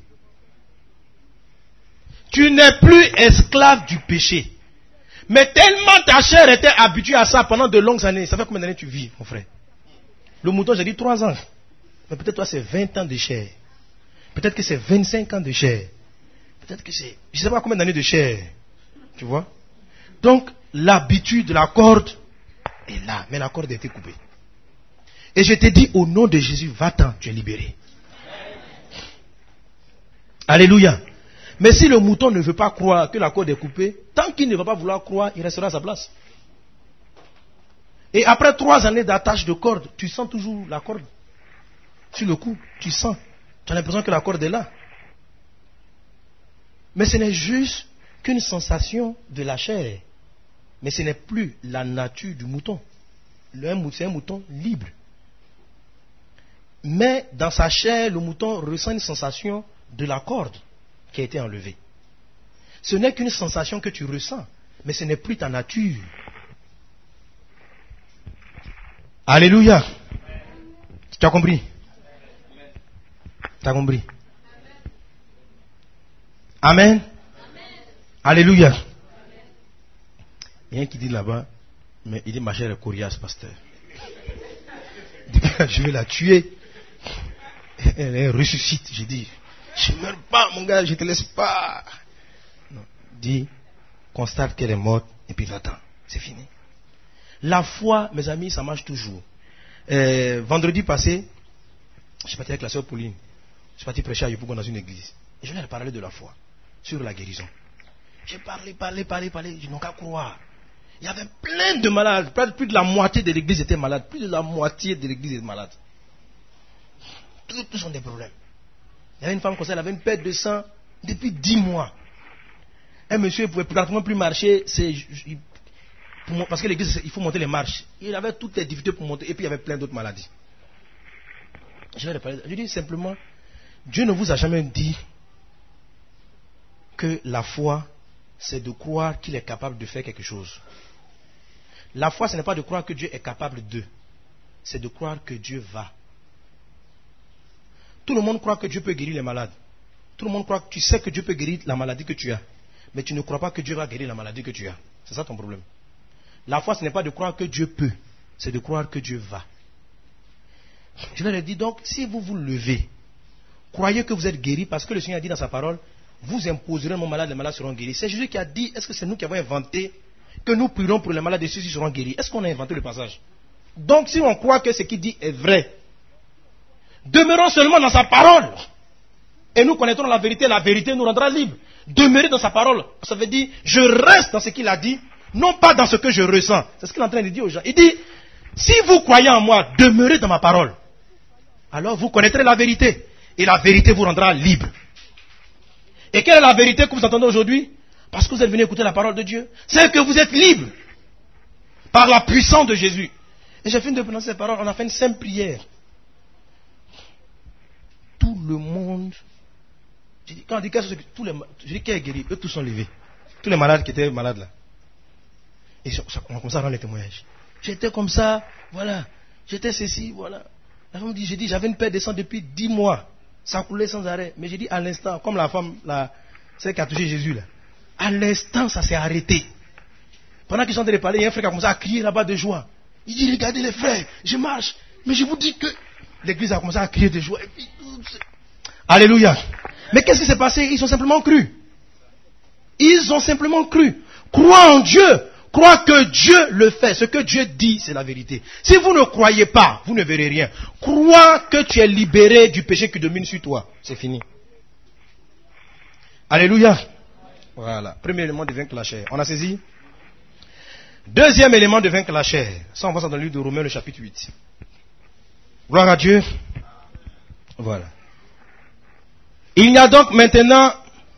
Tu n'es plus esclave du péché. Mais tellement ta chair était habituée à ça pendant de longues années. Ça fait combien d'années tu vis, mon frère? Le mouton, j'ai dit 3 ans. Mais peut-être toi c'est 20 ans de chair. Peut-être que c'est 25 ans de chair. Peut-être que c'est, je ne sais pas combien d'années de chair. Tu vois? Donc, l'habitude de la corde est là, mais la corde a été coupée. Et je te dis, au nom de Jésus, va-t'en, tu es libéré. Alléluia. Mais si le mouton ne veut pas croire que la corde est coupée, tant qu'il ne va pas vouloir croire, il restera à sa place. Et après 3 années d'attache de corde, tu sens toujours la corde sur le cou, tu sens. Tu as l'impression que la corde est là. Mais ce n'est juste qu'une sensation de la chair. Mais ce n'est plus la nature du mouton. C'est un mouton libre. Mais dans sa chair, le mouton ressent une sensation de la corde qui a été enlevée. Ce n'est qu'une sensation que tu ressens, mais ce n'est plus ta nature. Alléluia. Tu as compris? Tu as compris? Amen. Alléluia. Il y a un qui dit là-bas, mais il dit ma chair est coriace, pasteur. Je vais la tuer. Elle ressuscite. J'ai dit, je ne meurs pas, mon gars, je ne te laisse pas. Non. Dis, constate qu'elle est morte et puis va-t'en. C'est fini. La foi, mes amis, ça marche toujours. Vendredi passé, je suis parti avec la sœur Pauline. Je suis parti prêcher à Yopougon dans une église. Et je lui ai parlé de la foi, sur la guérison. J'ai parlé. Je n'ai qu'à croire. Il y avait plein de malades. Plus de la moitié de l'église était malade. Plus de la moitié de l'église est malade. Tous ont des problèmes. Il y avait une femme comme ça, elle avait une perte de sang depuis 10 mois. Un monsieur ne pouvait pratiquement plus marcher. Parce que l'église, il faut monter les marches. Il avait toutes les difficultés pour monter. Et puis il y avait plein d'autres maladies. Je dis simplement, Dieu ne vous a jamais dit que la foi, c'est de croire qu'il est capable de faire quelque chose. La foi, ce n'est pas de croire que Dieu est capable de. C'est de croire que Dieu va. Tout le monde croit que Dieu peut guérir les malades. Tout le monde croit que tu sais que Dieu peut guérir la maladie que tu as. Mais tu ne crois pas que Dieu va guérir la maladie que tu as. C'est ça ton problème. La foi, ce n'est pas de croire que Dieu peut. C'est de croire que Dieu va. Je leur ai dit donc, si vous vous levez, croyez que vous êtes guéri parce que le Seigneur a dit dans sa parole, vous imposerez mon malade, les malades seront guéris. C'est Jésus qui a dit, est-ce que c'est nous qui avons inventé que nous prierons pour les malades et ceux-ci seront guéris? Est-ce qu'on a inventé le passage? Donc si on croit que ce qu'il dit est vrai, demeurons seulement dans sa parole. Et nous connaîtrons la vérité nous rendra libres. Demeurer dans sa parole, ça veut dire, je reste dans ce qu'il a dit, non pas dans ce que je ressens. C'est ce qu'il est en train de dire aux gens. Il dit, si vous croyez en moi, demeurez dans ma parole. Alors vous connaîtrez la vérité. Et la vérité vous rendra libre. Et quelle est la vérité que vous entendez aujourd'hui? Parce que vous êtes venu écouter la parole de Dieu. C'est que vous êtes libre par la puissance de Jésus. Et j'ai fini de prononcer ces paroles, on a fait une simple prière. Tout le monde, quand on dit qui est guéri, eux tous sont levés. Tous les malades qui étaient malades là. Et on commence à rendre les témoignages. J'étais comme ça, voilà. J'étais ceci, voilà. La femme dit, j'ai dit, j'avais une paix de sang depuis 10 mois. Ça coulait sans arrêt. Mais j'ai dit, à l'instant, comme la femme, celle qui a touché Jésus là. À l'instant, ça s'est arrêté. Pendant qu'ils sont en train de parler, il y a un frère qui a commencé à crier là-bas de joie. Il dit, regardez les frères, je marche. Mais je vous dis que l'église a commencé à crier de joie. Et puis, alléluia. Mais qu'est-ce qui s'est passé? Ils ont simplement cru. Ils ont simplement cru. Crois en Dieu. Crois que Dieu le fait. Ce que Dieu dit, c'est la vérité. Si vous ne croyez pas, vous ne verrez rien. Crois que tu es libéré du péché qui domine sur toi. C'est fini. Alléluia. Voilà. Premier élément de vaincre la chair. On a saisi? Deuxième élément de vaincre la chair. Ça, on va dans le livre de Romains, le chapitre 8. Gloire à Dieu. Voilà. Il n'y a donc maintenant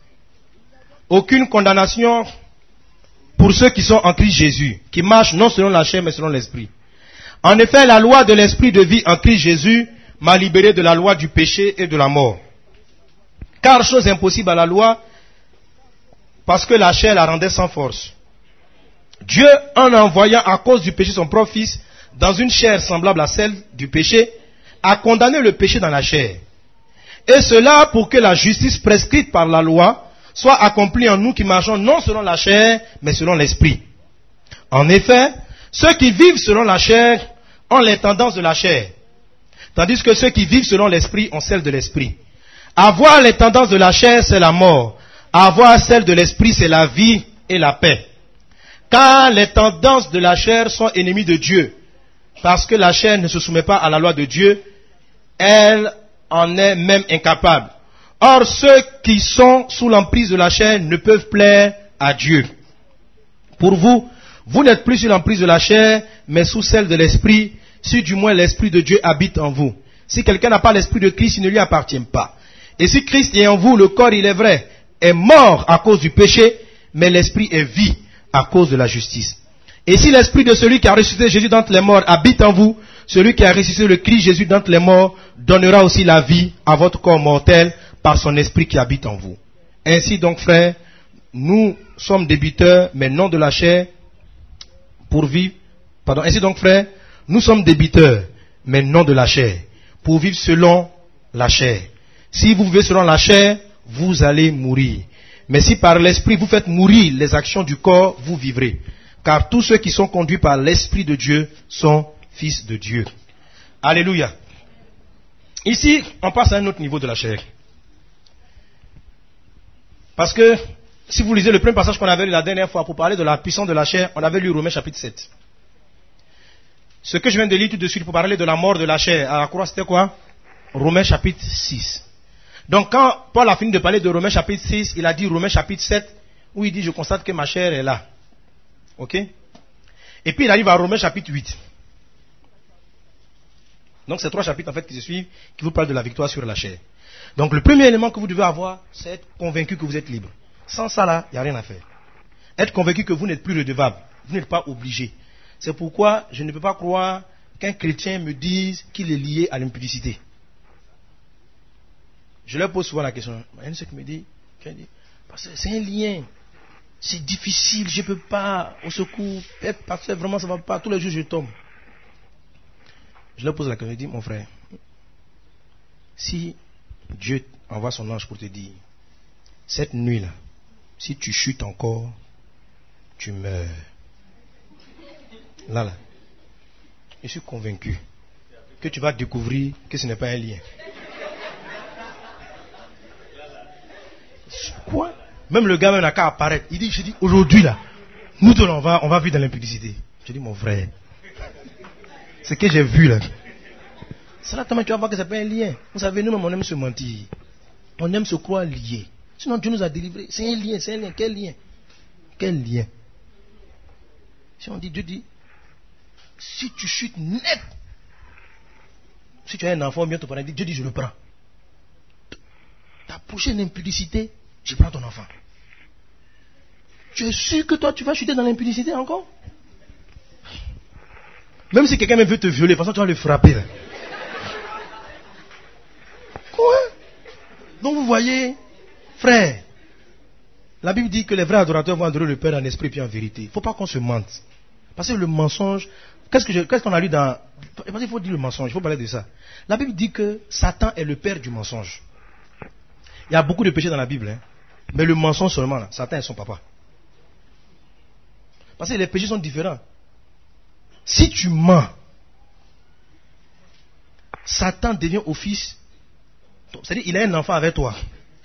aucune condamnation pour ceux qui sont en Christ Jésus, qui marchent non selon la chair, mais selon l'esprit. En effet, la loi de l'esprit de vie en Christ Jésus m'a libéré de la loi du péché et de la mort. Car chose impossible à la loi, parce que la chair la rendait sans force. Dieu, en envoyant à cause du péché son propre Fils, dans une chair semblable à celle du péché, a condamné le péché dans la chair. Et cela pour que la justice prescrite par la loi soit accomplie en nous qui marchons non selon la chair, mais selon l'esprit. En effet, ceux qui vivent selon la chair ont les tendances de la chair, tandis que ceux qui vivent selon l'esprit ont celles de l'esprit. Avoir les tendances de la chair, c'est la mort. Avoir celles de l'esprit, c'est la vie et la paix. Car les tendances de la chair sont ennemies de Dieu, parce que la chair ne se soumet pas à la loi de Dieu, elle en est même incapable. Or, ceux qui sont sous l'emprise de la chair ne peuvent plaire à Dieu. Pour vous, vous n'êtes plus sous l'emprise de la chair, mais sous celle de l'esprit, si du moins l'esprit de Dieu habite en vous. Si quelqu'un n'a pas l'esprit de Christ, il ne lui appartient pas. Et si Christ est en vous, le corps, il est vrai, est mort à cause du péché, mais l'esprit est vie à cause de la justice. Et si l'esprit de celui qui a ressuscité Jésus d'entre les morts habite en vous, celui qui a ressuscité le Christ Jésus d'entre les morts donnera aussi la vie à votre corps mortel par son esprit qui habite en vous. Ainsi donc, frères, nous sommes débiteurs, mais non de la chair, pour vivre. Ainsi donc, frères, nous sommes débiteurs, mais non de la chair, pour vivre selon la chair. Si vous vivez selon la chair, vous allez mourir. Mais si par l'esprit vous faites mourir les actions du corps, vous vivrez. Car tous ceux qui sont conduits par l'esprit de Dieu sont fils de Dieu. Alléluia. Ici, on passe à un autre niveau de la chair. Parce que, si vous lisez le premier passage qu'on avait lu la dernière fois pour parler de la puissance de la chair, on avait lu Romains chapitre 7. Ce que je viens de lire tout de suite pour parler de la mort de la chair à la croix, c'était quoi? Romains chapitre 6. Donc quand Paul a fini de parler de Romains chapitre 6, il a dit Romains chapitre 7, où il dit je constate que ma chair est là. Ok? Et puis il arrive à Romains chapitre 8. Donc c'est 3 chapitres en fait qui se suivent, qui vous parlent de la victoire sur la chair. Donc le premier élément que vous devez avoir, c'est être convaincu que vous êtes libre. Sans ça là, il n'y a rien à faire. Être convaincu que vous n'êtes plus redevable, vous n'êtes pas obligé. C'est pourquoi je ne peux pas croire qu'un chrétien me dise qu'il est lié à l'impudicité. Je leur pose souvent la question. Il y en a ceux qui me disent, c'est un lien. C'est difficile, je ne peux pas, au secours, parce que vraiment ça ne va pas, tous les jours je tombe. Je leur pose la question, je dis, mon frère, si Dieu envoie son ange pour te dire, cette nuit-là, si tu chutes encore, tu meurs. Là, je suis convaincu que tu vas découvrir que ce n'est pas un lien. Quoi? Même le gars n'a qu'à apparaître. Je dis, aujourd'hui là, nous tous on va vivre dans l'impudicité. Je dis, mon frère, ce que j'ai vu là, c'est là que tu vas voir que ce n'est pas un lien. Vous savez, nous-mêmes on aime se mentir. On aime se croire lié. Sinon Dieu nous a délivrés. C'est un lien, c'est un lien. Quel lien? Quel lien? Si on dit, Dieu dit, si tu chutes net, si tu as un enfant, bien ton parent dit, Dieu dit, je le prends. Ta prochaine impudicité, je prends ton enfant. Tu es sûr que toi, tu vas chuter dans l'impudicité encore? Même si quelqu'un veut te violer, de toute façon, tu vas le frapper. Là. Quoi? Donc vous voyez, frère, la Bible dit que les vrais adorateurs vont adorer le Père en esprit et en vérité. Il ne faut pas qu'on se mente. Parce que le mensonge, qu'est-ce qu'on a lu dans... Parce qu'il faut dire le mensonge, il faut parler de ça. La Bible dit que Satan est le père du mensonge. Il y a beaucoup de péchés dans la Bible, hein. Mais le mensonge seulement, là, Satan est son papa. Parce que les péchés sont différents. Si tu mens, Satan devient office. C'est-à-dire il a un enfant avec toi.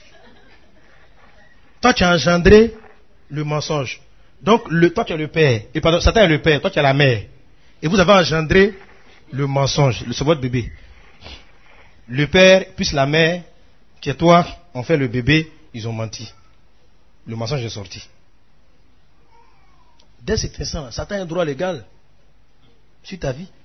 Toi, tu as engendré le mensonge. Donc, toi, tu es le père. Et pardon, Satan est le père. Toi, tu es la mère. Et vous avez engendré le mensonge. C'est votre bébé. Le père, plus la mère, qui est toi, ont fait le bébé. Ils ont menti. Le mensonge est sorti. Dès cet instant, Satan a un droit légal sur ta vie.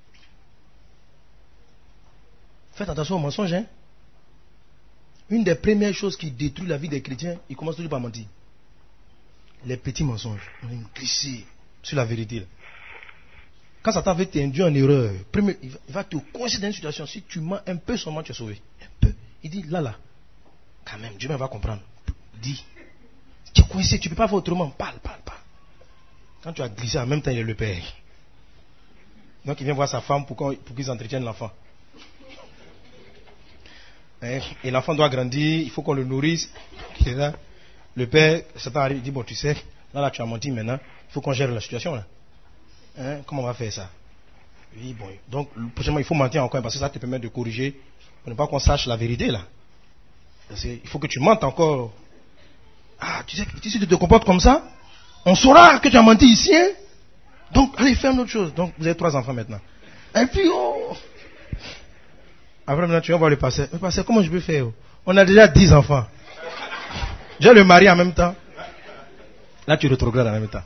Faites attention au mensonge, hein. Une des premières choses qui détruit la vie des chrétiens, ils commencent toujours par mentir. Les petits mensonges. On est glissé sur la vérité. Là. Quand Satan veut t'induire en erreur, il va te coincer dans une situation. Si tu mens un peu seulement, tu es sauvé. Un peu. Il dit, là, quand même, Dieu va comprendre. Dis. Tu es coincé, tu ne peux pas faire autrement. Parle. Quand tu as glissé, en même temps, il est le père. Donc il vient voir sa femme pour qu'ils entretiennent l'enfant. Et l'enfant doit grandir, il faut qu'on le nourrisse. Là, le père, Satan arrive, il dit, bon tu sais, là tu as menti maintenant, il faut qu'on gère la situation là. Comment on va faire ça? Oui, bon. Donc prochainement il faut mentir encore parce que ça te permet de corriger, pour ne pas qu'on sache la vérité là. Il faut que tu mentes encore. Ah, tu sais, si tu te comportes comme ça, on saura que tu as menti ici, hein? Donc, allez, fais une autre chose. Donc, vous avez 3 enfants maintenant. Et puis, après, maintenant, tu vas voir le pasteur. Le pasteur, comment je peux faire? On a déjà 10 enfants. J'ai le mari en même temps. Là, tu rétrogrades en même temps.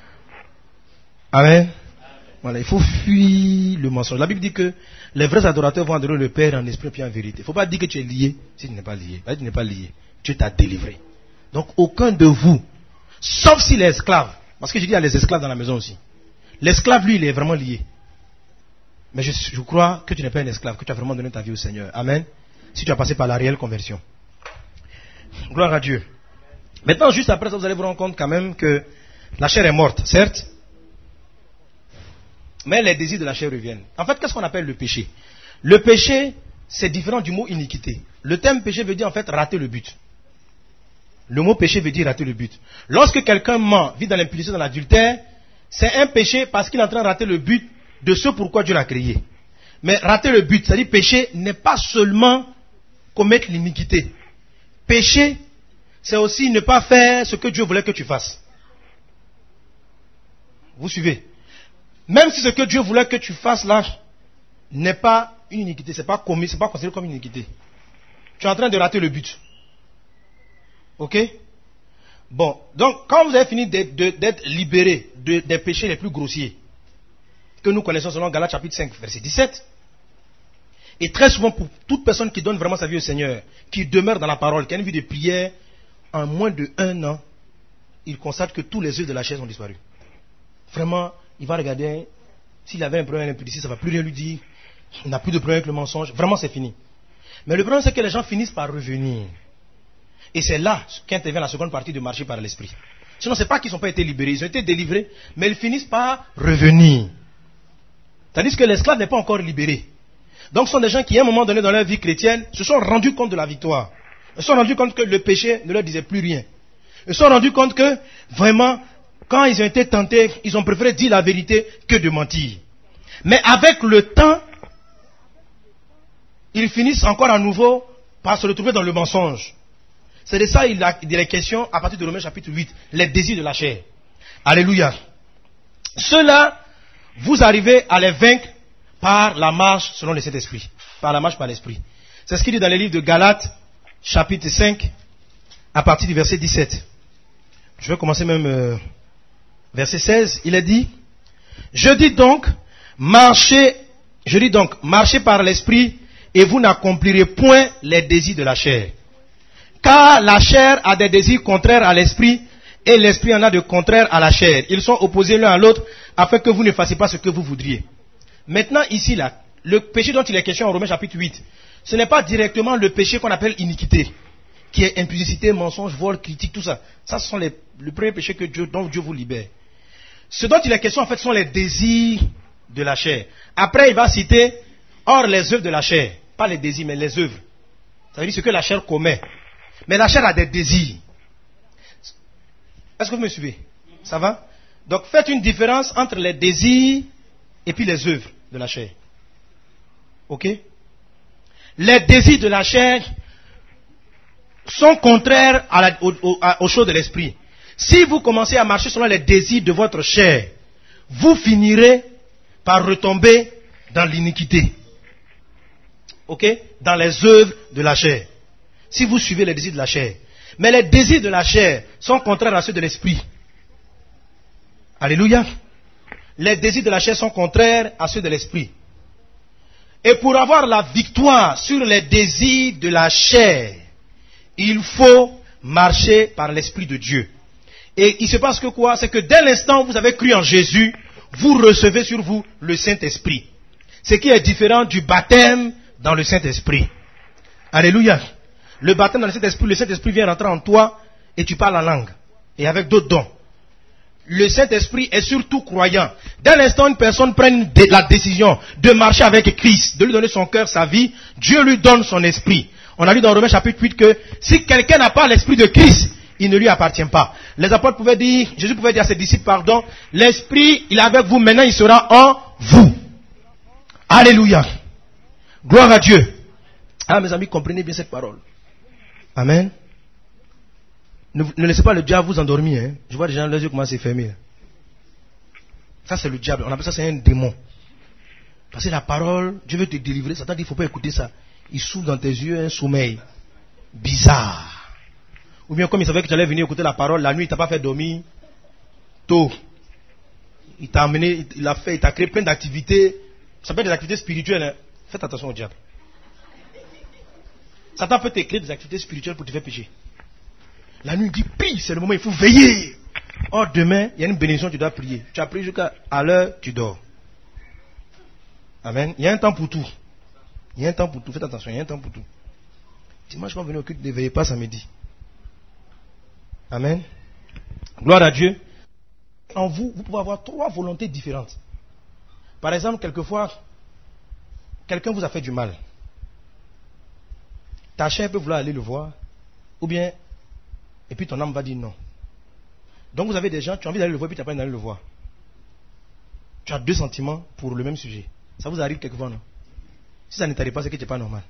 Amen. Voilà, il faut fuir le mensonge. La Bible dit que les vrais adorateurs vont adorer le Père en esprit et en vérité. Il ne faut pas dire que tu es lié si tu n'es pas lié. Tu n'es pas lié. Dieu t'a délivré. Donc, aucun de vous, sauf s'il est esclave. Parce que je dis, il y a les esclaves dans la maison aussi. L'esclave, lui, il est vraiment lié. Mais je crois que tu n'es pas un esclave, que tu as vraiment donné ta vie au Seigneur. Amen. Si tu as passé par la réelle conversion. Gloire à Dieu. Maintenant, juste après ça, vous allez vous rendre compte quand même que la chair est morte, certes. Mais les désirs de la chair reviennent. En fait, qu'est-ce qu'on appelle le péché? Le péché, c'est différent du mot iniquité. Le terme péché veut dire en fait rater le but. Le mot péché veut dire rater le but. Lorsque quelqu'un ment, vit dans l'impudicité, dans l'adultère, c'est un péché parce qu'il est en train de rater le but de ce pourquoi Dieu l'a créé. Mais rater le but, c'est-à-dire péché, n'est pas seulement commettre l'iniquité. Péché, c'est aussi ne pas faire ce que Dieu voulait que tu fasses. Vous suivez? Même si ce que Dieu voulait que tu fasses là n'est pas une iniquité, c'est pas commis, c'est pas considéré comme une iniquité. Tu es en train de rater le but. Ok? Bon, donc quand vous avez fini d'être libéré des péchés les plus grossiers, que nous connaissons selon Galates chapitre 5, verset 17, et très souvent pour toute personne qui donne vraiment sa vie au Seigneur, qui demeure dans la parole, qui a une vie de prière, en moins de 1 an, il constate que tous les œufs de la chair ont disparu. Vraiment, il va regarder, s'il avait un problème avec l'impudicité, ça ne va plus rien lui dire, il n'a plus de problème avec le mensonge, vraiment c'est fini. Mais le problème c'est que les gens finissent par revenir. Et c'est là qu'intervient la seconde partie de marcher par l'esprit. Sinon, ce n'est pas qu'ils n'ont pas été libérés, ils ont été délivrés, mais ils finissent par revenir. Tandis que l'esclave n'est pas encore libéré. Donc ce sont des gens qui, à un moment donné dans leur vie chrétienne, se sont rendus compte de la victoire. Ils se sont rendus compte que le péché ne leur disait plus rien. Ils se sont rendus compte que, vraiment, quand ils ont été tentés, ils ont préféré dire la vérité que de mentir. Mais avec le temps, ils finissent encore à nouveau par se retrouver dans le mensonge. C'est de ça il est question à partir de Romains chapitre 8, les désirs de la chair. Alléluia. Ceux-là, vous arrivez à les vaincre par la marche selon le Saint-Esprit. Par la marche par l'Esprit. C'est ce qu'il dit dans les livres de Galates, chapitre 5, à partir du verset 17. Je vais commencer même verset 16. Il est dit, je dis donc, marchez par l'Esprit, et vous n'accomplirez point les désirs de la chair. Car la chair a des désirs contraires à l'esprit et l'esprit en a de contraires à la chair. Ils sont opposés l'un à l'autre afin que vous ne fassiez pas ce que vous voudriez. Maintenant, ici, là, le péché dont il est question en Romains chapitre 8, ce n'est pas directement le péché qu'on appelle iniquité, qui est impudicité, mensonge, vol, critique, tout ça. Ça, ce sont le premier péché dont Dieu vous libère. Ce dont il est question, en fait, sont les désirs de la chair. Après, il va citer, or, les œuvres de la chair. Pas les désirs, mais les œuvres. Ça veut dire ce que la chair commet. Mais la chair a des désirs. Est-ce que vous me suivez? Ça va? Donc, faites une différence entre les désirs et puis les œuvres de la chair. Ok? Les désirs de la chair sont contraires aux choses de l'esprit. Si vous commencez à marcher selon les désirs de votre chair, vous finirez par retomber dans l'iniquité. Ok? Dans les œuvres de la chair. Si vous suivez les désirs de la chair. Mais les désirs de la chair sont contraires à ceux de l'esprit. Alléluia. Les désirs de la chair sont contraires à ceux de l'esprit. Et pour avoir la victoire sur les désirs de la chair, il faut marcher par l'Esprit de Dieu. Et il se passe que quoi? C'est que dès l'instant où vous avez cru en Jésus, vous recevez sur vous le Saint-Esprit. Ce qui est différent du baptême dans le Saint-Esprit. Alléluia. Le baptême dans le Saint-Esprit vient rentrer en toi et tu parles en langue. Et avec d'autres dons. Le Saint-Esprit est surtout croyant. Dès l'instant où une personne prend la décision de marcher avec Christ, de lui donner son cœur, sa vie, Dieu lui donne son esprit. On a lu dans Romains chapitre 8 que si quelqu'un n'a pas l'esprit de Christ, il ne lui appartient pas. Les apôtres pouvaient dire, Jésus pouvait dire à ses disciples, pardon, l'esprit, il est avec vous, maintenant il sera en vous. Alléluia. Gloire à Dieu. Ah, mes amis, comprenez bien cette parole. Amen. Ne laissez pas le diable vous endormir. Hein. Je vois des gens, leurs yeux commencent à se fermer. Ça, c'est le diable. On appelle ça, c'est un démon. Parce que la parole, Dieu veut te délivrer. Satan dit, il ne faut pas écouter ça. Il souffle dans tes yeux un sommeil bizarre. Ou bien comme il savait que tu allais venir écouter la parole, la nuit, il ne t'a pas fait dormir tôt. Il t'a amené, il t'a créé plein d'activités. Ça peut être des activités spirituelles. Hein. Faites attention au diable. Satan peut te créer des activités spirituelles pour te faire pécher. La nuit, il dit, prie, c'est le moment, il faut veiller. Or, demain, il y a une bénédiction, tu dois prier. Tu as prié jusqu'à l'heure, tu dors. Amen. Il y a un temps pour tout. Il y a un temps pour tout. Faites attention, il y a un temps pour tout. Dimanche, quand vous venez au culte, ne veillez pas samedi. Amen. Gloire à Dieu. En vous, vous pouvez avoir 3 volontés différentes. Par exemple, quelquefois, quelqu'un vous a fait du mal. Ta chair peut vouloir aller le voir. Ou bien, et puis ton âme va dire non. Donc vous avez des gens, tu as envie d'aller le voir, puis tu n'as pas envie d'aller le voir. Tu as 2 sentiments pour le même sujet. Ça vous arrive quelquefois, non? Si ça ne t'arrive pas, c'est que tu n'es pas normal.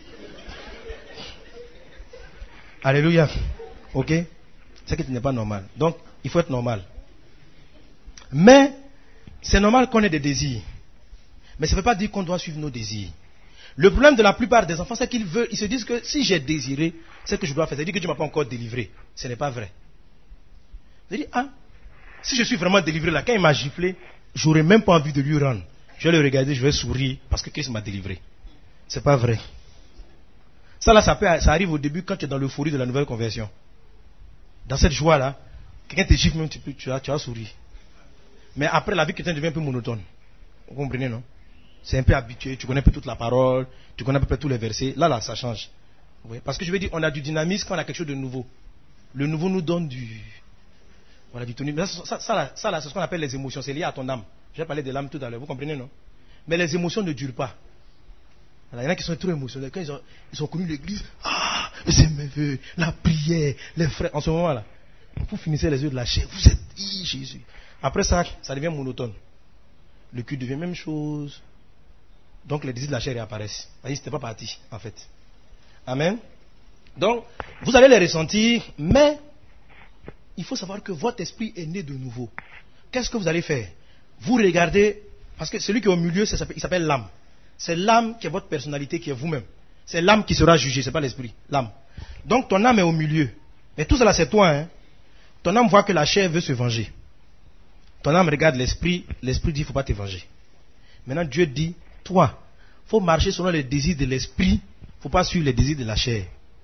Alléluia. Ok? C'est que tu n'es pas normal. Donc, il faut être normal. Mais, c'est normal qu'on ait des désirs. Mais ça ne veut pas dire qu'on doit suivre nos désirs. Le problème de la plupart des enfants, c'est qu'ils se disent que si j'ai désiré, c'est que je dois faire. C'est-à-dire que Dieu ne m'a pas encore délivré. Ce n'est pas vrai. Je dis, si je suis vraiment délivré là, quand il m'a giflé, je n'aurais même pas envie de lui rendre. Je vais le regarder, je vais sourire parce que Christ m'a délivré. C'est pas vrai. Ça là, ça arrive au début quand tu es dans l'euphorie de la nouvelle conversion. Dans cette joie-là, quelqu'un te gifle, même tu vas sourire. Mais après, la vie chrétienne devient un peu monotone. Vous comprenez, non? C'est un peu habitué, tu connais un peu toute la parole, tu connais à peu près tous les versets. Là, ça change. Oui, parce que je veux dire, on a du dynamisme quand on a quelque chose de nouveau. Le nouveau nous donne du tonus. Ça, c'est ce qu'on appelle les émotions. C'est lié à ton âme. J'ai parlé de l'âme tout à l'heure, vous comprenez, non? Mais les émotions ne durent pas. Alors, il y en a qui sont trop émotionnels. Quand ils ont connu l'église, c'est merveilleux, la prière, les frères. En ce moment-là, vous finissez les yeux de la chair, vous êtes Jésus. Après ça devient monotone. Le culte devient même chose. Donc les désirs de la chair réapparaissent. Vous n'était pas parti, en fait. Amen. Donc, vous allez les ressentir, mais il faut savoir que votre esprit est né de nouveau. Qu'est-ce que vous allez faire? Vous regardez, parce que celui qui est au milieu, il s'appelle l'âme. C'est l'âme qui est votre personnalité, qui est vous-même. C'est l'âme qui sera jugée, ce n'est pas l'esprit, l'âme. Donc ton âme est au milieu. Mais tout cela, c'est toi. Hein? Ton âme voit que la chair veut se venger. Ton âme regarde l'esprit, l'esprit dit, il ne faut pas te venger. Maintenant, Dieu dit, toi, il faut marcher selon les désirs de l'esprit, il ne faut pas suivre les désirs de la chair.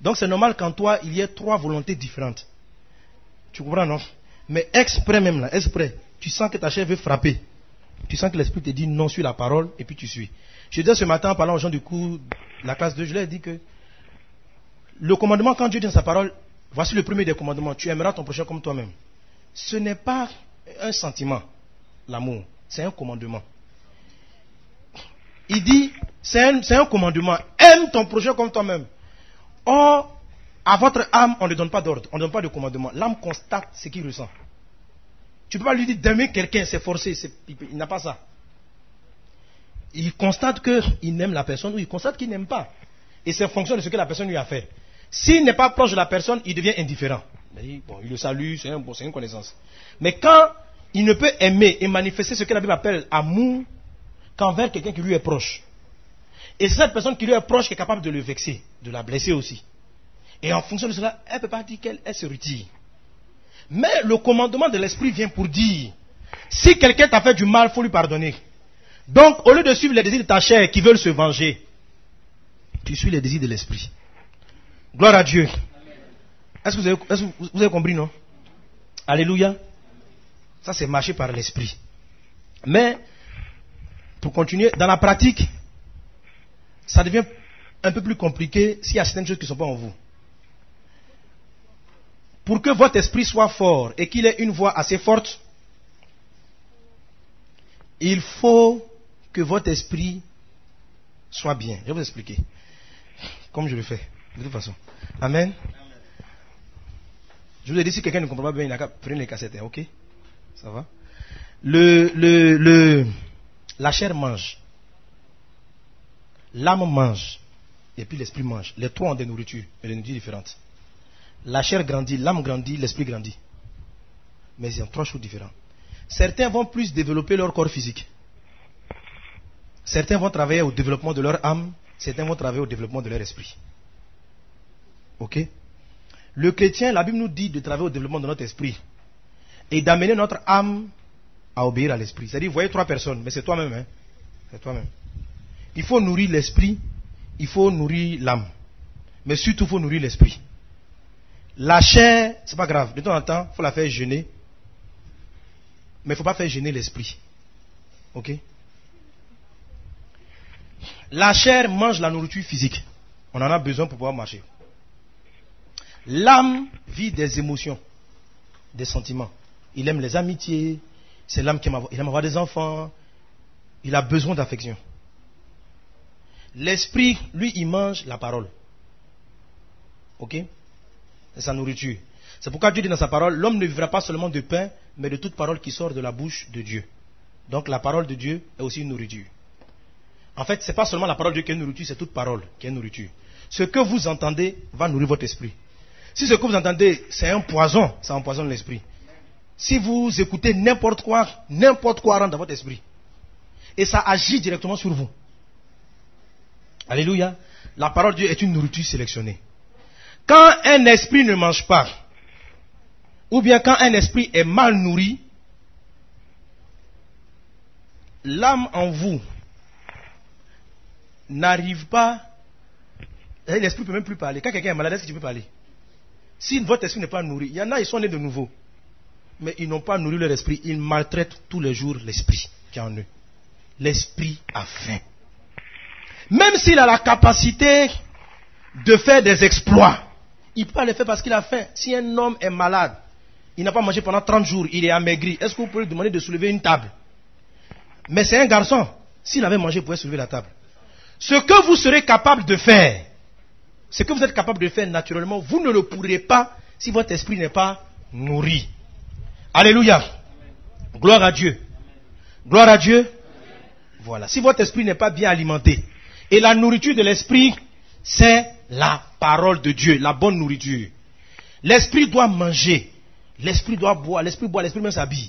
Donc c'est normal qu'en toi, il y ait 3 volontés différentes. Tu comprends, non? Mais exprès même là, exprès, tu sens que ta chair veut frapper. Tu sens que l'esprit te dit non, suis la parole, et puis tu suis. Je disais ce matin en parlant aux gens du cours, la classe 2, je leur ai dit que le commandement, quand Dieu dit dans sa parole, voici le premier des commandements, tu aimeras ton prochain comme toi-même. Ce n'est pas un sentiment, l'amour, c'est un commandement. Il dit, c'est un commandement, aime ton prochain comme toi-même. Or, à votre âme, on ne donne pas d'ordre, on ne donne pas de commandement. L'âme constate ce qu'il ressent. Tu ne peux pas lui dire d'aimer quelqu'un, c'est forcé, il n'a pas ça. Il constate qu'il aime la personne ou il constate qu'il n'aime pas. Et c'est en fonction de ce que la personne lui a fait. S'il n'est pas proche de la personne, il devient indifférent. Bon, il le salue, c'est une connaissance. Mais quand il ne peut aimer et manifester ce que la Bible appelle amour qu'envers quelqu'un qui lui est proche. Et c'est cette personne qui lui est proche qui est capable de le vexer, de la blesser aussi. Et en fonction de cela, elle ne peut pas dire qu'elle se retire. Mais le commandement de l'esprit vient pour dire, si quelqu'un t'a fait du mal, il faut lui pardonner. Donc, au lieu de suivre les désirs de ta chair qui veulent se venger, tu suis les désirs de l'esprit. Gloire à Dieu. Est-ce que vous avez compris, non? Alléluia. Ça, c'est marcher par l'esprit. Mais, pour continuer, dans la pratique, ça devient un peu plus compliqué s'il y a certaines choses qui ne sont pas en vous. Pour que votre esprit soit fort et qu'il ait une voix assez forte, il faut que votre esprit soit bien. Je vais vous expliquer. Comme je le fais, de toute façon. Amen. Je vous ai dit, si quelqu'un ne comprend pas bien, il n'a qu'à prendre les cassettes, ok? Ça va? La chair mange. L'âme mange. Et puis l'esprit mange. Les trois ont des nourritures, mais des nourritures différentes. La chair grandit, l'âme grandit, l'esprit grandit. Mais ils ont 3 choses différentes. Certains vont plus développer leur corps physique. Certains vont travailler au développement de leur âme. Certains vont travailler au développement de leur esprit. Ok? Le chrétien, la Bible nous dit de travailler au développement de notre esprit. Et d'amener notre âme à obéir à l'esprit. C'est-à-dire, vous voyez 3 personnes, mais c'est toi-même. Hein? C'est toi-même. Il faut nourrir l'esprit, il faut nourrir l'âme. Mais surtout, il faut nourrir l'esprit. La chair, c'est pas grave. De temps en temps, il faut la faire jeûner. Mais il ne faut pas faire jeûner l'esprit. Ok? La chair mange la nourriture physique. On en a besoin pour pouvoir marcher. L'âme vit des émotions, des sentiments. Il aime les amitiés. C'est l'âme qui aime avoir des enfants. Il a besoin d'affection. L'esprit, lui, il mange la parole. Ok? C'est sa nourriture. C'est pourquoi Dieu dit dans sa parole, l'homme ne vivra pas seulement de pain, mais de toute parole qui sort de la bouche de Dieu. Donc la parole de Dieu est aussi une nourriture. En fait, ce n'est pas seulement la parole de Dieu qui est une nourriture, c'est toute parole qui est une nourriture. Ce que vous entendez va nourrir votre esprit. Si ce que vous entendez, c'est un poison, ça empoisonne l'esprit. Si vous écoutez n'importe quoi rentre dans votre esprit. Et ça agit directement sur vous. Alléluia. La parole de Dieu est une nourriture sélectionnée. Quand un esprit ne mange pas, ou bien quand un esprit est mal nourri, l'âme en vous n'arrive pas. L'esprit ne peut même plus parler. Quand quelqu'un est malade, est-ce que tu peux parler? Si votre esprit n'est pas nourri, il y en a, ils sont nés de nouveau. Mais ils n'ont pas nourri leur esprit. Ils maltraitent tous les jours l'esprit qui est en eux. L'esprit a faim. Même s'il a la capacité de faire des exploits, il ne peut pas les faire parce qu'il a faim. Si un homme est malade, il n'a pas mangé pendant 30 jours, il est amaigri, est-ce que vous pouvez lui demander de soulever une table? Mais c'est un garçon. S'il avait mangé, il pouvait soulever la table. Ce que vous serez capable de faire, ce que vous êtes capable de faire naturellement, vous ne le pourrez pas si votre esprit n'est pas nourri. Alléluia. Gloire à Dieu. Gloire à Dieu. Voilà. Si votre esprit n'est pas bien alimenté, et la nourriture de l'esprit, c'est la parole de Dieu, la bonne nourriture. L'esprit doit manger, l'esprit doit boire, l'esprit même s'habille.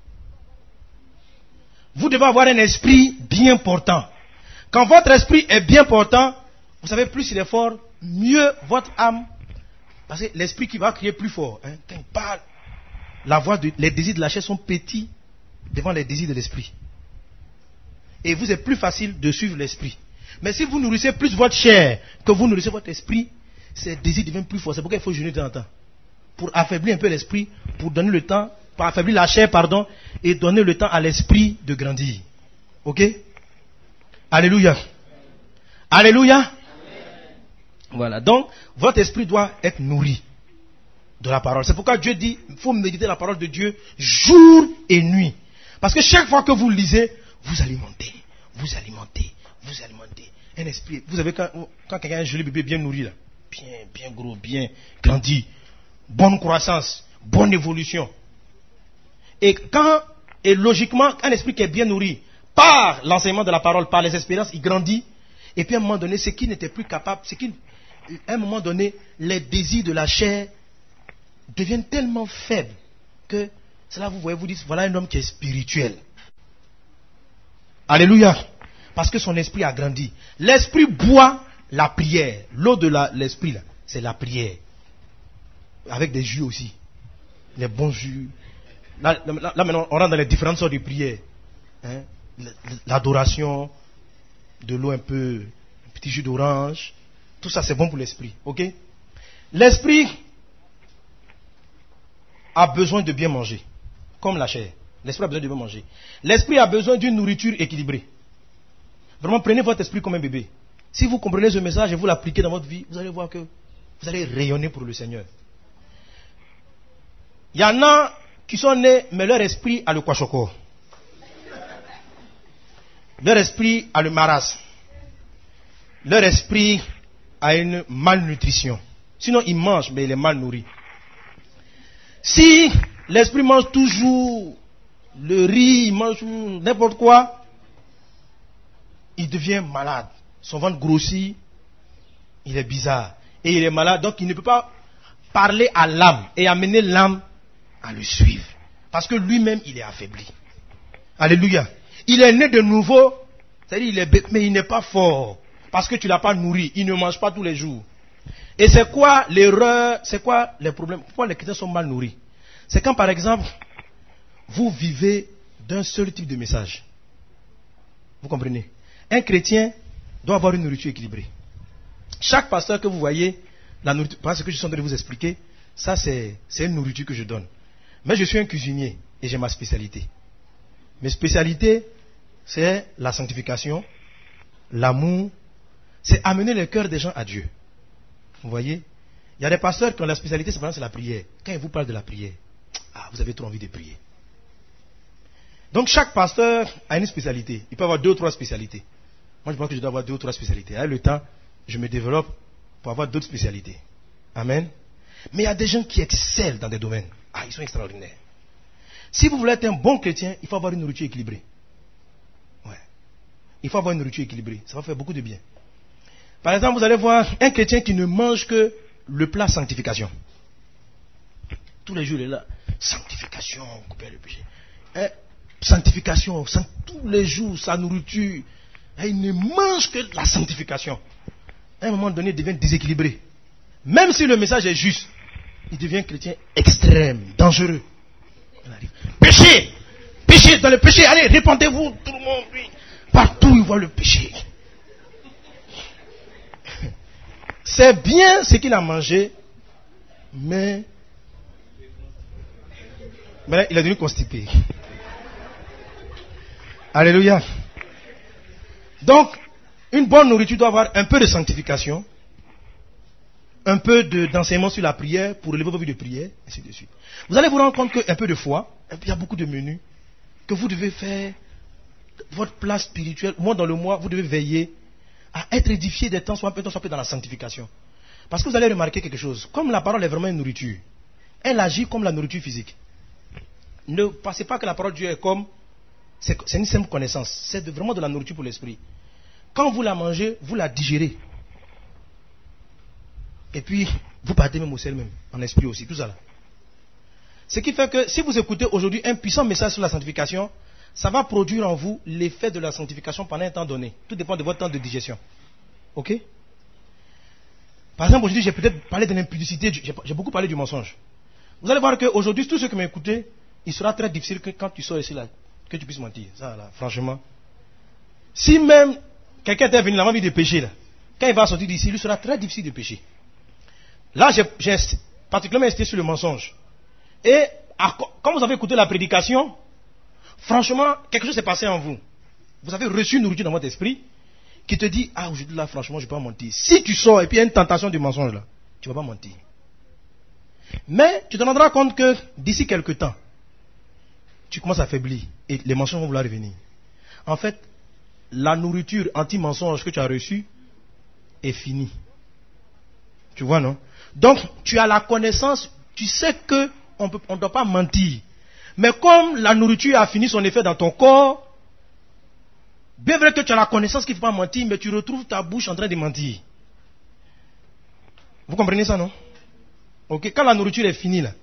Vous devez avoir un esprit bien portant. Quand votre esprit est bien portant, vous savez, plus il est fort, mieux votre âme. Parce que l'esprit qui va crier plus fort, hein, quand il parle, les désirs de la chair sont petits devant les désirs de l'esprit. Et vous est plus facile de suivre l'esprit. Mais si vous nourrissez plus votre chair que vous nourrissez votre esprit, ces désirs deviennent plus forts. C'est pourquoi il faut jeûner de temps en temps. Pour affaiblir un peu l'esprit, pour donner le temps, pour affaiblir la chair, pardon, et donner le temps à l'esprit de grandir. Ok? Alléluia. Alléluia. Amen. Voilà. Donc, votre esprit doit être nourri de la parole. C'est pourquoi Dieu dit, il faut méditer la parole de Dieu jour et nuit. Parce que chaque fois que vous lisez, vous alimentez, vous alimentez, vous alimentez. Un esprit. Vous savez, quand quelqu'un a un joli bébé bien nourri, là, bien gros, bien grandi, bonne croissance, bonne évolution. Et logiquement, un esprit qui est bien nourri, par l'enseignement de la parole, par les expériences, il grandit. Et puis à un moment donné, ce qui n'était plus capable, à un moment donné, les désirs de la chair deviennent tellement faibles que, c'est là vous voyez, vous dites, voilà un homme qui est spirituel. Alléluia. Parce que son esprit a grandi. L'esprit boit la prière. L'eau de l'esprit, là, c'est la prière. Avec des jus aussi. Les bons jus. Là maintenant, on rentre dans les différentes sortes de prières. Hein? L'adoration, de l'eau un peu, un petit jus d'orange. Tout ça, c'est bon pour l'esprit. Ok? L'esprit a besoin de bien manger. Comme la chair. L'esprit a besoin de bien manger. L'esprit a besoin d'une nourriture équilibrée. Vraiment, prenez votre esprit comme un bébé. Si vous comprenez ce message et vous l'appliquez dans votre vie, vous allez voir que vous allez rayonner pour le Seigneur. Il y en a qui sont nés, mais leur esprit a le kwashoko. Leur esprit a le maras. Leur esprit a une malnutrition. Sinon, il mange, mais il est mal nourri. Si l'esprit mange toujours le riz, il mange n'importe quoi, il devient malade. Son ventre grossit, il est bizarre. Et il est malade, donc il ne peut pas parler à l'âme et amener l'âme à le suivre. Parce que lui-même, il est affaibli. Alléluia. Il est né de nouveau, c'est-à-dire il est bête, mais il n'est pas fort. Parce que tu ne l'as pas nourri, il ne mange pas tous les jours. Et c'est quoi l'erreur, c'est quoi les problèmes, pourquoi les chrétiens sont mal nourris? C'est quand par exemple, vous vivez d'un seul type de message. Vous comprenez? Un chrétien doit avoir une nourriture équilibrée. Chaque pasteur que vous voyez, la nourriture, parce que je suis en train de vous expliquer, ça c'est une nourriture que je donne. Mais je suis un cuisinier et j'ai ma spécialité. Mes spécialités, c'est la sanctification, l'amour, c'est amener le cœur des gens à Dieu. Vous voyez? Il y a des pasteurs qui ont la spécialité, c'est la prière. Quand ils vous parlent de la prière, vous avez trop envie de prier. Donc chaque pasteur a une spécialité. Il peut avoir 2 ou 3 spécialités. Moi je pense que je dois avoir 2 ou 3 spécialités. Avec le temps, je me développe pour avoir d'autres spécialités. Amen. Mais il y a des gens qui excellent dans des domaines. Ils sont extraordinaires. Si vous voulez être un bon chrétien, il faut avoir une nourriture équilibrée. Ouais. Il faut avoir une nourriture équilibrée. Ça va faire beaucoup de bien. Par exemple, vous allez voir un chrétien qui ne mange que le plat sanctification. Tous les jours, il est là. Sanctification, couper le péché. Sanctification, tous les jours, sa nourriture. Il ne mange que la sanctification. À un moment donné, il devient déséquilibré. Même si le message est juste, il devient chrétien extrême, dangereux. Péché! Péché, dans le péché, allez, répandez-vous, tout le monde, oui. Partout, il voit le péché. C'est bien ce qu'il a mangé, mais là, il est devenu constipé. Alléluia. Donc, une bonne nourriture doit avoir un peu de sanctification, un peu d'enseignement sur la prière pour élever vos vies de prière, ainsi de suite. Vous allez vous rendre compte qu'un peu de foi, et puis il y a beaucoup de menus, que vous devez faire votre place spirituelle. Moi, dans le mois, vous devez veiller à être édifié des temps, soit un peu dans la sanctification. Parce que vous allez remarquer quelque chose. Comme la parole est vraiment une nourriture, elle agit comme la nourriture physique. Ne pensez pas que la parole de Dieu est comme... C'est une simple connaissance. C'est vraiment de la nourriture pour l'esprit. Quand vous la mangez, vous la digérez. Et puis, vous partez même au ciel même, en esprit aussi, tout ça là. Ce qui fait que si vous écoutez aujourd'hui un puissant message sur la sanctification, ça va produire en vous l'effet de la sanctification pendant un temps donné. Tout dépend de votre temps de digestion. Ok? Par exemple, aujourd'hui, j'ai peut-être parlé de l'impudicité, j'ai beaucoup parlé du mensonge. Vous allez voir qu'aujourd'hui, tous ceux qui m'écoutent, il sera très difficile que quand tu sors ici là, que tu puisses mentir. Ça là, franchement. Si même quelqu'un était venu, il a envie de pécher là, quand il va sortir d'ici, il sera très difficile de pécher. Là, j'ai particulièrement insisté sur le mensonge. Et quand vous avez écouté la prédication, franchement, quelque chose s'est passé en vous. Vous avez reçu une nourriture dans votre esprit qui te dit, ah, aujourd'hui là, franchement, je ne vais pas mentir. Si tu sors et puis il y a une tentation du mensonge là, tu ne vas pas mentir. Mais tu te rendras compte que d'ici quelques temps, tu commences à faiblir et les mensonges vont vouloir revenir. En fait, la nourriture anti-mensonge que tu as reçue est finie. Tu vois, non? Donc, tu as la connaissance, tu sais qu'on ne doit pas mentir. Mais comme la nourriture a fini son effet dans ton corps, bien vrai que tu as la connaissance qu'il ne faut pas mentir, mais tu retrouves ta bouche en train de mentir. Vous comprenez ça, non? Ok, quand la nourriture est finie, là,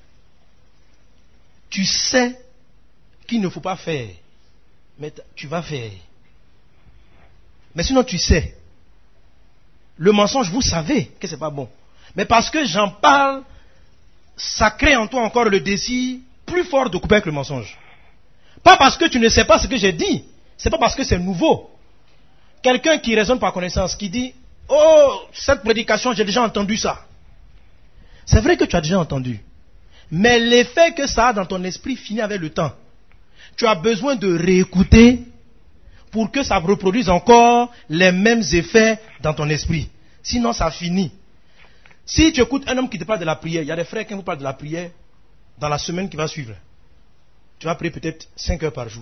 tu sais qu'il ne faut pas faire, mais tu vas faire. Mais sinon, tu sais. Le mensonge, vous savez que ce n'est pas bon. Mais parce que j'en parle, ça crée en toi encore le désir plus fort de couper avec le mensonge. Pas parce que tu ne sais pas ce que j'ai dit. C'est pas parce que c'est nouveau. Quelqu'un qui raisonne par connaissance, qui dit, oh, cette prédication, j'ai déjà entendu ça. C'est vrai que tu as déjà entendu. Mais l'effet que ça a dans ton esprit finit avec le temps. Tu as besoin de réécouter pour que ça reproduise encore les mêmes effets dans ton esprit. Sinon, ça finit. Si tu écoutes un homme qui te parle de la prière, il y a des frères qui vous parlent de la prière dans la semaine qui va suivre. Tu vas prier peut-être 5 heures par jour.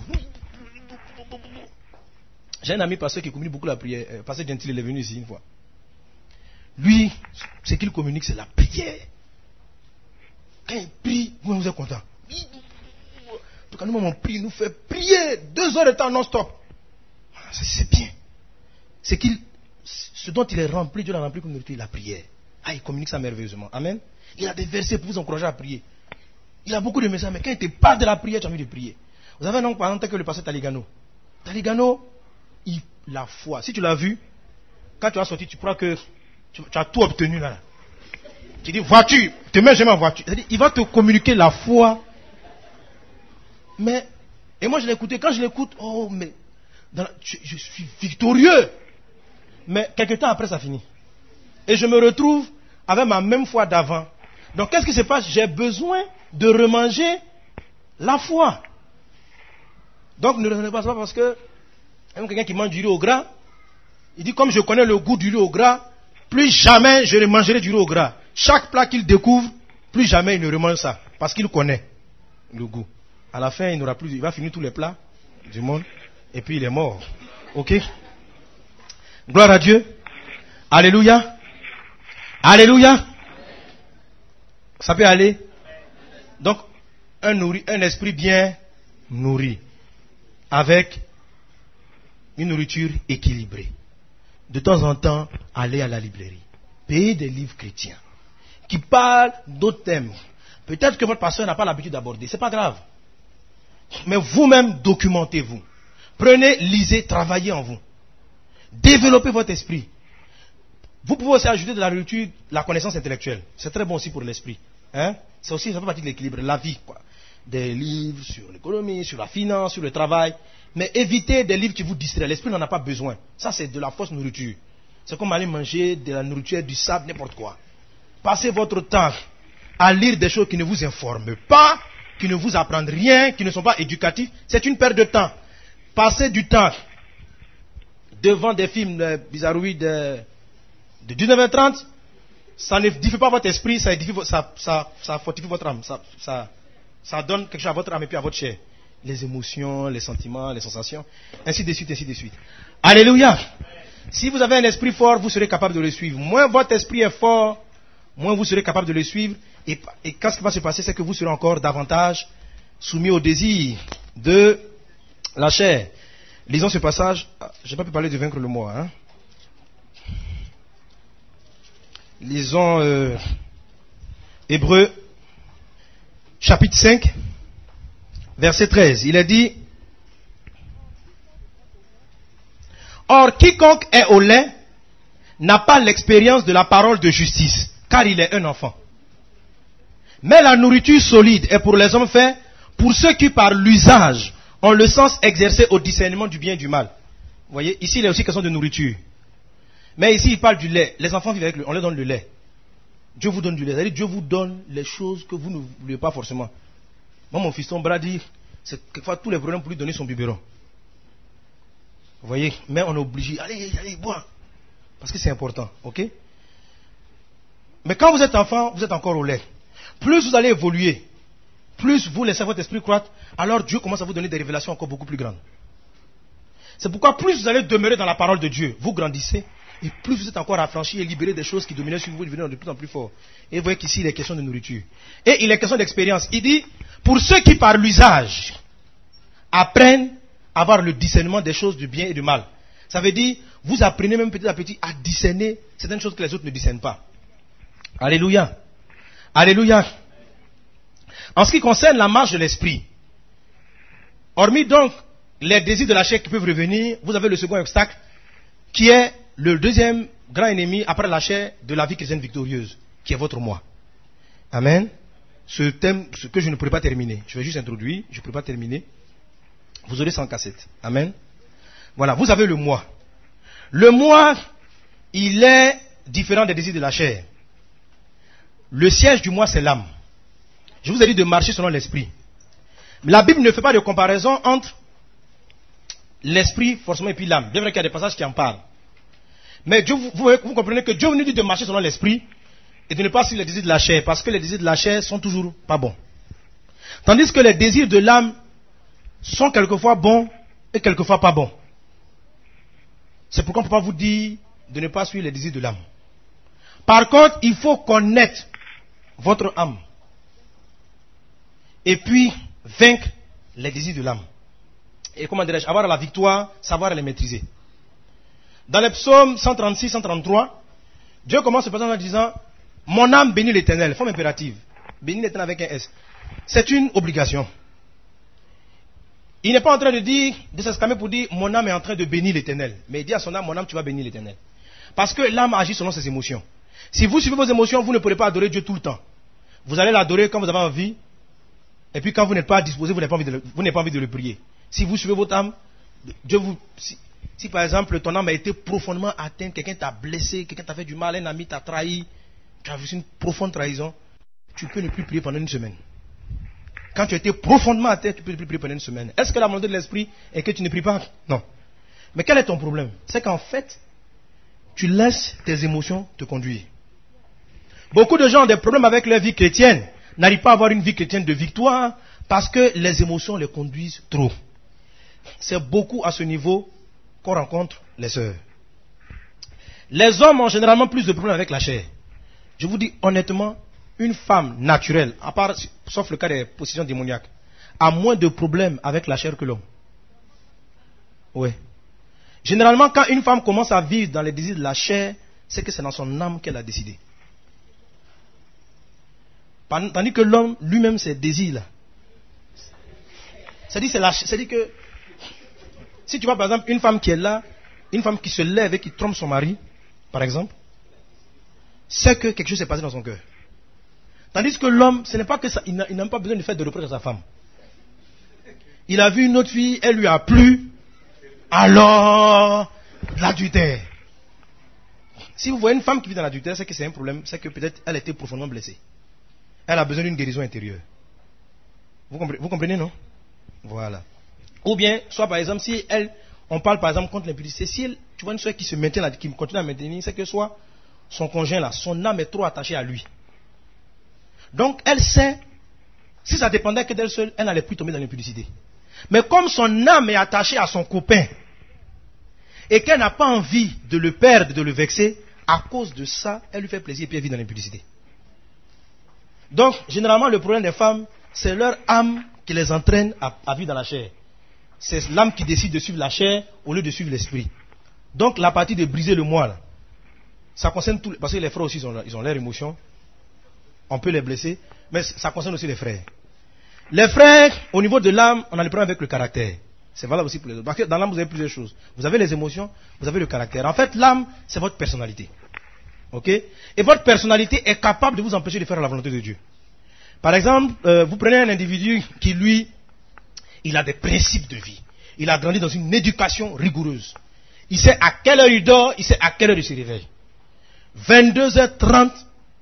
J'ai un ami pasteur qui communique beaucoup la prière. Pasteur Gentil, il est venu ici une fois. Lui, ce qu'il communique, c'est la prière. Quand il prie, vous êtes content. Quand nous, on prie, il nous fait prier 2 heures de temps non-stop. C'est bien. Ce dont il est rempli, Dieu l'a rempli comme nourriture, la prière. Ah, il communique ça merveilleusement. Amen. Il a des versets pour vous encourager à prier. Il a beaucoup de messages, mais quand il te parle de la prière, tu as envie de prier. Vous avez un nom, par exemple, que le pasteur Taligano. Taligano, la foi. Si tu l'as vu, quand tu vas sortir, tu crois que tu as tout obtenu là. Tu dis voiture, te mets jamais en voiture. C'est-à-dire, il va te communiquer la foi. Mais, et moi je l'ai écouté, quand je l'écoute, oh mais, je suis victorieux. Mais quelques temps après ça finit. Et je me retrouve avec ma même foi d'avant. Donc qu'est-ce qui se passe? J'ai besoin de remanger la foi. Donc ne revenez pas parce que même quelqu'un qui mange du riz au gras, il dit comme je connais le goût du riz au gras, plus jamais je ne mangerai du riz au gras. Chaque plat qu'il découvre, plus jamais il ne remange ça. Parce qu'il connaît le goût. À la fin, il va finir tous les plats du monde. Et puis il est mort. Ok? Gloire à Dieu. Alléluia. Alléluia. Ça peut aller. Donc, un esprit bien nourri. Avec une nourriture équilibrée. De temps en temps, allez à la librairie. Payez des livres chrétiens. Qui parlent d'autres thèmes. Peut-être que votre pasteur n'a pas l'habitude d'aborder. C'est pas grave. Mais vous-même, documentez-vous. Prenez, lisez, travaillez en vous. Développez votre esprit. Vous pouvez aussi ajouter de la nourriture, la connaissance intellectuelle. C'est très bon aussi pour l'esprit. Hein? C'est aussi, ça fait partie de l'équilibre, la vie, quoi. Des livres sur l'économie, sur la finance, sur le travail. Mais évitez des livres qui vous distraient. L'esprit n'en a pas besoin. Ça, c'est de la fausse nourriture. C'est comme aller manger de la nourriture, du sable, n'importe quoi. Passez votre temps à lire des choses qui ne vous informent pas, qui ne vous apprennent rien, qui ne sont pas éducatifs. C'est une perte de temps. Passez du temps devant des films bizarroïdes de 19h30, ça n'édifie pas votre esprit, ça fortifie votre âme. Ça donne quelque chose à votre âme et puis à votre chair. Les émotions, les sentiments, les sensations, ainsi de suite, ainsi de suite. Alléluia. Si vous avez un esprit fort, vous serez capable de le suivre. Moins votre esprit est fort, moins vous serez capable de le suivre. Et quand ce qui va se passer, c'est que vous serez encore davantage soumis au désir de la chair. Lisons ce passage. Je n'ai pas pu parler de vaincre le moi. Hein? Lisons Hébreux chapitre 5, verset 13. Il est dit: or, quiconque est au lait n'a pas l'expérience de la parole de justice, car il est un enfant. Mais la nourriture solide est pour les hommes faits, pour ceux qui par l'usage ont le sens exercé au discernement du bien et du mal. Vous voyez, ici il est aussi question de nourriture. Mais ici il parle du lait. Les enfants vivent avec on leur donne le lait. Dieu vous donne du lait. C'est-à-dire Dieu vous donne les choses que vous ne voulez pas forcément. Moi, mon fiston Brady, c'est quelquefois tous les problèmes pour lui donner son biberon. Vous voyez, mais on est obligé. Allez, bois. Parce que c'est important, ok? Mais quand vous êtes enfant, vous êtes encore au lait. Plus vous allez évoluer, plus vous laissez votre esprit croître, alors Dieu commence à vous donner des révélations encore beaucoup plus grandes. C'est pourquoi plus vous allez demeurer dans la parole de Dieu, vous grandissez, et plus vous êtes encore affranchi et libéré des choses qui dominaient sur vous, devenez de plus en plus fort. Et vous voyez qu'ici, il est question de nourriture. Et il est question d'expérience. Il dit, pour ceux qui par l'usage apprennent à avoir le discernement des choses du bien et du mal. Ça veut dire, vous apprenez même petit à petit à discerner certaines choses que les autres ne discernent pas. Alléluia. Alléluia. En ce qui concerne la marche de l'esprit, hormis donc les désirs de la chair qui peuvent revenir, vous avez le second obstacle qui est le deuxième grand ennemi après la chair de la vie chrétienne victorieuse, qui est votre moi. Amen. Ce thème, ce que je ne pourrais pas terminer, je vais juste introduire, je ne pourrais pas terminer. Vous aurez 100 cassettes. Amen. Voilà, vous avez le moi. Le moi, il est différent des désirs de la chair. Le siège du moi, c'est l'âme. Je vous ai dit de marcher selon l'esprit. La Bible ne fait pas de comparaison entre l'esprit, forcément, et puis l'âme. Bien vrai qu'il y a des passages qui en parlent. Mais Dieu, vous comprenez que Dieu nous dit de marcher selon l'esprit et de ne pas suivre les désirs de la chair, parce que les désirs de la chair sont toujours pas bons. Tandis que les désirs de l'âme sont quelquefois bons et quelquefois pas bons. C'est pourquoi on ne peut pas vous dire de ne pas suivre les désirs de l'âme. Par contre, il faut connaître votre âme et puis vaincre les désirs de l'âme. Et comment dirais-je, avoir la victoire, savoir les maîtriser. Dans les psaumes 136, 133, Dieu commence ce passage en disant, mon âme bénit l'Éternel, forme impérative. Bénit l'Éternel avec un S. C'est une obligation. Il n'est pas en train de dire, de s'exclamer pour dire, mon âme est en train de bénir l'Éternel. Mais il dit à son âme, mon âme, tu vas bénir l'Éternel. Parce que l'âme agit selon ses émotions. Si vous suivez vos émotions, vous ne pourrez pas adorer Dieu tout le temps. Vous allez l'adorer quand vous avez envie. Et puis quand vous n'êtes pas disposé, vous n'avez pas envie de le prier. Si vous suivez votre âme, Dieu vous... Si par exemple ton âme a été profondément atteinte, quelqu'un t'a blessé, quelqu'un t'a fait du mal, un ami t'a trahi, tu as vu une profonde trahison, tu peux ne plus prier pendant une semaine. Quand tu as été profondément atteint, tu peux ne plus prier pendant une semaine. Est-ce que la volonté de l'esprit est que tu ne pries pas? Non. Mais quel est ton problème? C'est qu'en fait, tu laisses tes émotions te conduire. Beaucoup de gens ont des problèmes avec leur vie chrétienne, n'arrivent pas à avoir une vie chrétienne de victoire parce que les émotions les conduisent trop. C'est beaucoup à ce niveau qu'on rencontre les sœurs. Les hommes ont généralement plus de problèmes avec la chair. Je vous dis honnêtement, une femme naturelle, à part, sauf le cas des possessions démoniaques, a moins de problèmes avec la chair que l'homme. Oui. Généralement, quand une femme commence à vivre dans les désirs de la chair, c'est que c'est dans son âme qu'elle a décidé. Tandis que l'homme, lui-même, ses désirs-là. C'est-à-dire que, si tu vois par exemple une femme qui est là, une femme qui se lève et qui trompe son mari, par exemple, c'est que quelque chose s'est passé dans son cœur. Tandis que l'homme, ce n'est pas que ça, il n'a même pas besoin de faire de reproche à sa femme. Il a vu une autre fille, elle lui a plu, alors l'adultère. Si vous voyez une femme qui vit dans l'adultère, c'est que c'est un problème, c'est que peut-être elle a été profondément blessée. Elle a besoin d'une guérison intérieure. Vous comprenez, non? Voilà. Ou bien, soit par exemple, si on parle par exemple contre l'impudicité, si tu vois une soeur qui se maintient là, qui continue à maintenir, c'est que soit son conjoint là, son âme est trop attachée à lui. Donc elle sait, si ça dépendait que d'elle seule, elle n'allait plus tomber dans l'impudicité. Mais comme son âme est attachée à son copain, et qu'elle n'a pas envie de le perdre, de le vexer, à cause de ça, elle lui fait plaisir et puis elle vit dans l'impudicité. Donc, généralement, le problème des femmes, c'est leur âme qui les entraîne à vivre dans la chair. C'est l'âme qui décide de suivre la chair au lieu de suivre l'esprit. Donc, la partie de briser le moi, là, ça concerne tout, parce que les frères aussi, ils ont leurs émotions. On peut les blesser, mais ça concerne aussi les frères. Les frères, au niveau de l'âme, on a le problème avec le caractère. C'est valable aussi pour les autres. Parce que dans l'âme, vous avez plusieurs choses. Vous avez les émotions, vous avez le caractère. En fait, l'âme, c'est votre personnalité. Ok? Et votre personnalité est capable de vous empêcher de faire la volonté de Dieu. Par exemple, vous prenez un individu qui, lui, il a des principes de vie. Il a grandi dans une éducation rigoureuse. Il sait à quelle heure il dort, il sait à quelle heure il se réveille. 22h30,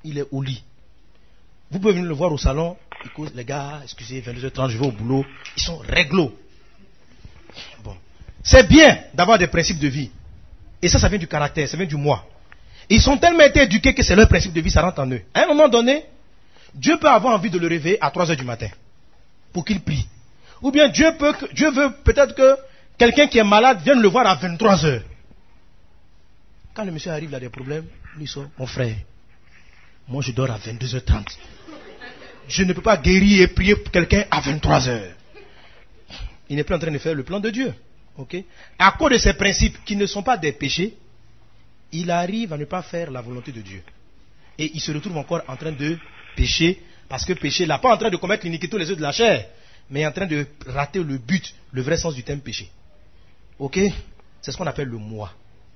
il est au lit. Vous pouvez venir le voir au salon, il cause, les gars, excusez, 22h30, je vais au boulot. Ils sont réglo. Bon. C'est bien d'avoir des principes de vie. Et ça vient du caractère, ça vient du moi. Ils sont tellement été éduqués que c'est leur principe de vie, ça rentre en eux. À un moment donné, Dieu peut avoir envie de le réveiller à 3h du matin pour qu'il prie. Ou bien Dieu veut peut-être que quelqu'un qui est malade vienne le voir à 23h. Quand le monsieur arrive, il a des problèmes, lui sort, mon frère, moi je dors à 22h30. Je ne peux pas guérir et prier pour quelqu'un à 23h. Il n'est plus en train de faire le plan de Dieu. Okay? À cause de ces principes qui ne sont pas des péchés, il arrive à ne pas faire la volonté de Dieu. Et il se retrouve encore en train de pécher, parce que péché, il n'est pas en train de commettre l'iniquité les œufs de la chair, mais en train de rater le but, le vrai sens du terme péché. Ok? C'est ce qu'on appelle le moi.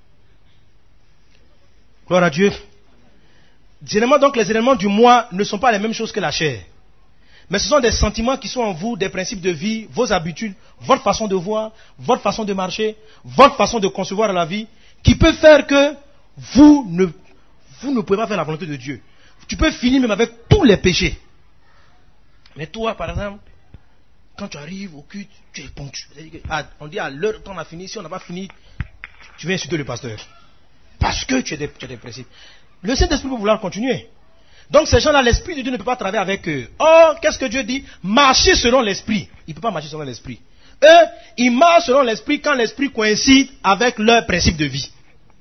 Gloire à Dieu. Généralement, donc, les éléments du moi ne sont pas les mêmes choses que la chair. Mais ce sont des sentiments qui sont en vous, des principes de vie, vos habitudes, votre façon de voir, votre façon de marcher, votre façon de concevoir la vie, qui peut faire que vous ne pouvez pas faire la volonté de Dieu. Tu peux finir même avec tous les péchés. Mais toi, par exemple, quand tu arrives au culte, tu es ponctuel. On dit à l'heure quand on a fini, si on n'a pas fini, tu viens insulter le pasteur. Parce que tu as des principes. Le Saint-Esprit peut vouloir continuer. Donc ces gens-là, l'Esprit de Dieu ne peut pas travailler avec eux. Oh, qu'est-ce que Dieu dit? Marcher selon l'Esprit. Il ne peut pas marcher selon l'Esprit. Eux, ils marchent selon l'Esprit quand l'Esprit coïncide avec leur principe de vie.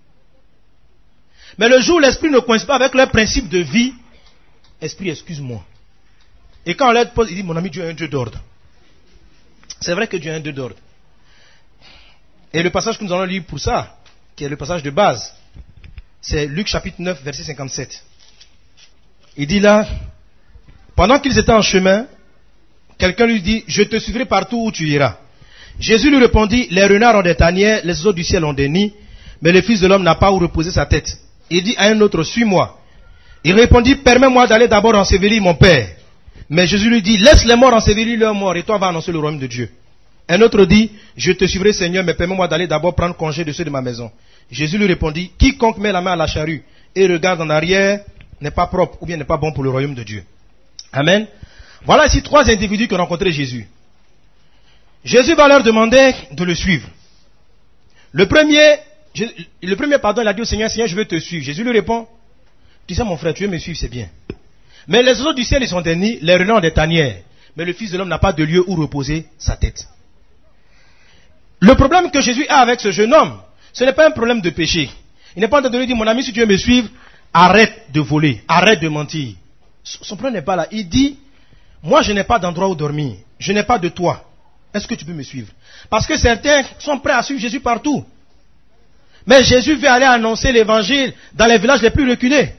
Mais le jour où l'Esprit ne coïncide pas avec leur principe de vie, Esprit, excuse-moi. Et quand on leur pose, il dit, mon ami, Dieu est un Dieu d'ordre. C'est vrai que Dieu est un Dieu d'ordre. Et le passage que nous allons lire pour ça, qui est le passage de base, c'est Luc chapitre 9, verset 57. Il dit là, pendant qu'ils étaient en chemin, quelqu'un lui dit, je te suivrai partout où tu iras. Jésus lui répondit, les renards ont des tanières, les oiseaux du ciel ont des nids, mais le Fils de l'homme n'a pas où reposer sa tête. Il dit à un autre, suis-moi. Il répondit, permets-moi d'aller d'abord ensevelir mon Père. Mais Jésus lui dit, laisse les morts ensevelir leurs morts, et toi vas annoncer le royaume de Dieu. Un autre dit, je te suivrai Seigneur, mais permets-moi d'aller d'abord prendre congé de ceux de ma maison. Jésus lui répondit, quiconque met la main à la charrue et regarde en arrière n'est pas propre ou bien n'est pas bon pour le royaume de Dieu. Amen. Voilà ici 3 individus qui ont rencontré Jésus. Jésus va leur demander de le suivre. Le premier, il a dit au Seigneur, Seigneur, je veux te suivre. Jésus lui répond, tu sais mon frère, tu veux me suivre, c'est bien. Mais les oiseaux du ciel, ils sont des nids, les renards ont des tanières. Mais le Fils de l'homme n'a pas de lieu où reposer sa tête. Le problème que Jésus a avec ce jeune homme, ce n'est pas un problème de péché. Il n'est pas en train de lui dire, mon ami, si tu veux me suivre, arrête de voler, arrête de mentir. Son problème n'est pas là. Il dit, moi je n'ai pas d'endroit où dormir, je n'ai pas de toit. Est-ce que tu peux me suivre? Parce que certains sont prêts à suivre Jésus partout. Mais Jésus veut aller annoncer l'évangile dans les villages les plus reculés.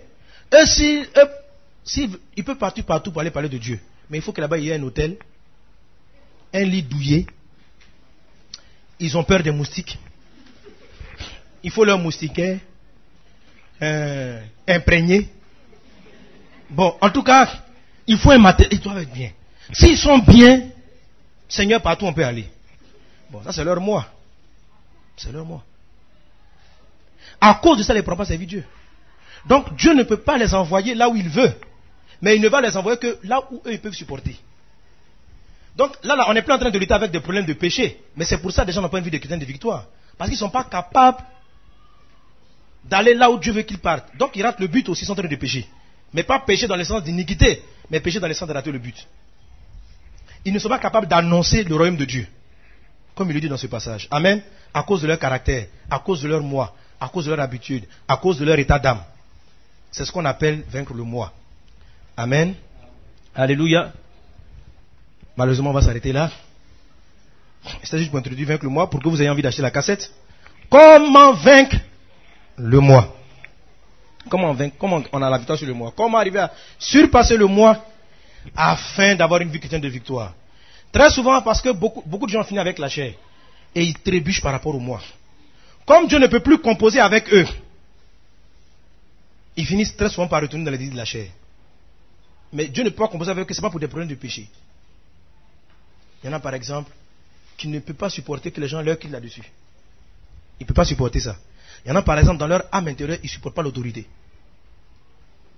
Il peut partir partout pour aller parler de Dieu. Mais il faut que là-bas il y ait un hôtel, un lit douillet. Ils ont peur des moustiques. Il faut leur moustiquaire imprégné. Bon, en tout cas, il faut un matériel. Ils doivent être bien. S'ils sont bien, Seigneur, partout on peut aller. Bon, ça c'est leur moi. C'est leur moi. À cause de ça, ils ne pourront pas servir Dieu. Donc Dieu ne peut pas les envoyer là où il veut. Mais il ne va les envoyer que là où eux ils peuvent supporter. Donc là, on n'est plus en train de lutter avec des problèmes de péché. Mais c'est pour ça que les gens n'ont pas une vie de chrétien de victoire. Parce qu'ils ne sont pas capables d'aller là où Dieu veut qu'ils partent. Donc ils ratent le but aussi, ils sont en train de pécher. Mais pas pécher dans le sens d'iniquité, mais pécher dans le sens de rater le but. Ils ne sont pas capables d'annoncer le royaume de Dieu. Comme il le dit dans ce passage. Amen. À cause de leur caractère, à cause de leur moi, à cause de leur habitude, à cause de leur état d'âme. C'est ce qu'on appelle vaincre le moi. Amen. Alléluia. Malheureusement, on va s'arrêter là. C'était juste pour introduire vaincre le moi pour que vous ayez envie d'acheter la cassette. Comment vaincre le moi? Comment on a la victoire sur le moi? Comment arriver à surpasser le moi afin d'avoir une vie chrétienne de victoire? Très souvent parce que beaucoup de gens finissent avec la chair et ils trébuchent par rapport au moi. Comme Dieu ne peut plus composer avec eux, ils finissent très souvent par retourner dans les désirs de la chair. Mais Dieu ne peut pas composer avec eux, ce n'est pas pour des problèmes de péché. Il y en a par exemple qui ne peut pas supporter que les gens leur quittent là-dessus. Il ne peut pas supporter ça. Il y en a par exemple dans leur âme intérieure, ils ne supportent pas l'autorité.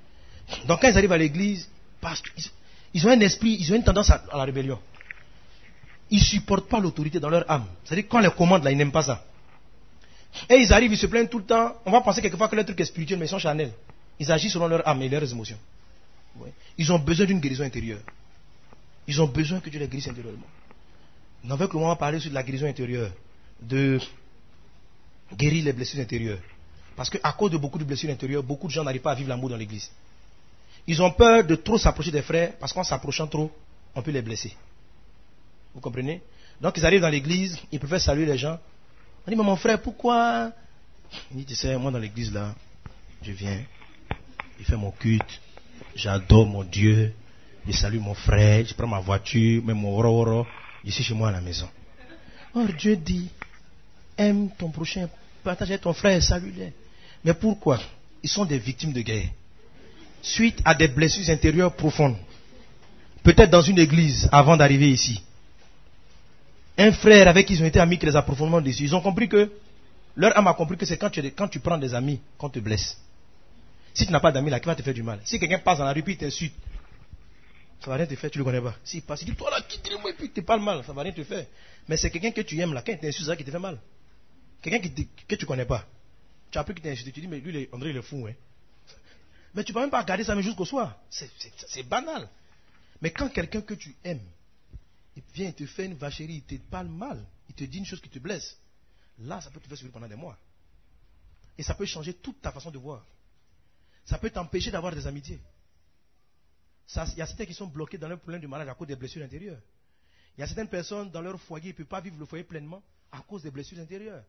Donc quand ils arrivent à l'église, parce qu'ils ont un esprit, ils ont une tendance à la rébellion. Ils ne supportent pas l'autorité dans leur âme. C'est-à-dire quand on les commande, là, ils n'aiment pas ça. Et ils arrivent, ils se plaignent tout le temps. On va penser quelquefois que leur truc est spirituel, mais ils sont charnels. Ils agissent selon leur âme et leurs émotions. Ouais. Ils ont besoin d'une guérison intérieure. Ils ont besoin que Dieu les guérisse intérieurement. Nous avons comment parler sur la guérison intérieure, de guérir les blessures intérieures. Parce qu'à cause de beaucoup de blessures intérieures, beaucoup de gens n'arrivent pas à vivre l'amour dans l'église. Ils ont peur de trop s'approcher des frères, parce qu'en s'approchant trop, on peut les blesser. Vous comprenez? Donc ils arrivent dans l'église, ils préfèrent saluer les gens. On dit, mais mon frère, pourquoi? Il dit, tu sais, moi dans l'église là, je viens, je fais mon culte, j'adore mon Dieu, je salue mon frère, je prends ma voiture, même mon oro, je suis chez moi à la maison. Or Dieu dit, aime ton prochain, partage avec ton frère, salue-les. Mais pourquoi? Ils sont des victimes de guerre. Suite à des blessures intérieures profondes. Peut-être dans une église, avant d'arriver ici. Un frère avec qui ils ont été amis qui les a profondément déçus. Ils ont compris que, leur âme a compris que c'est quand tu prends des amis qu'on te blesse. Si tu n'as pas d'amis là, qui va te faire du mal? Si quelqu'un passe dans la rue et t'insulte, ça va rien te faire, tu ne le connais pas. S'il passe, il dit, toi là, quitte-moi et puis tu te parles mal, ça va rien te faire. Mais c'est quelqu'un que tu aimes là, quand il t'insulte, c'est ça qui te fait mal. Quelqu'un que tu ne connais pas. Tu as appris qu'il t'insulte, tu dis, mais lui, André, il est fou, hein. Mais tu ne peux même pas garder ça jusqu'au soir. C'est banal. Mais quand quelqu'un que tu aimes, il vient, il te fait une vacherie, il te parle mal, il te dit une chose qui te blesse, là, ça peut te faire souffrir pendant des mois. Et ça peut changer toute ta façon de voir. Ça peut t'empêcher d'avoir des amitiés. Il y a certains qui sont bloqués dans leur problème de malade à cause des blessures intérieures. Il y a certaines personnes dans leur foyer, ils ne peuvent pas vivre le foyer pleinement à cause des blessures intérieures.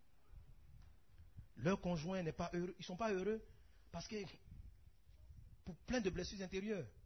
Leur conjoint n'est pas heureux. Ils ne sont pas heureux parce que pour plein de blessures intérieures.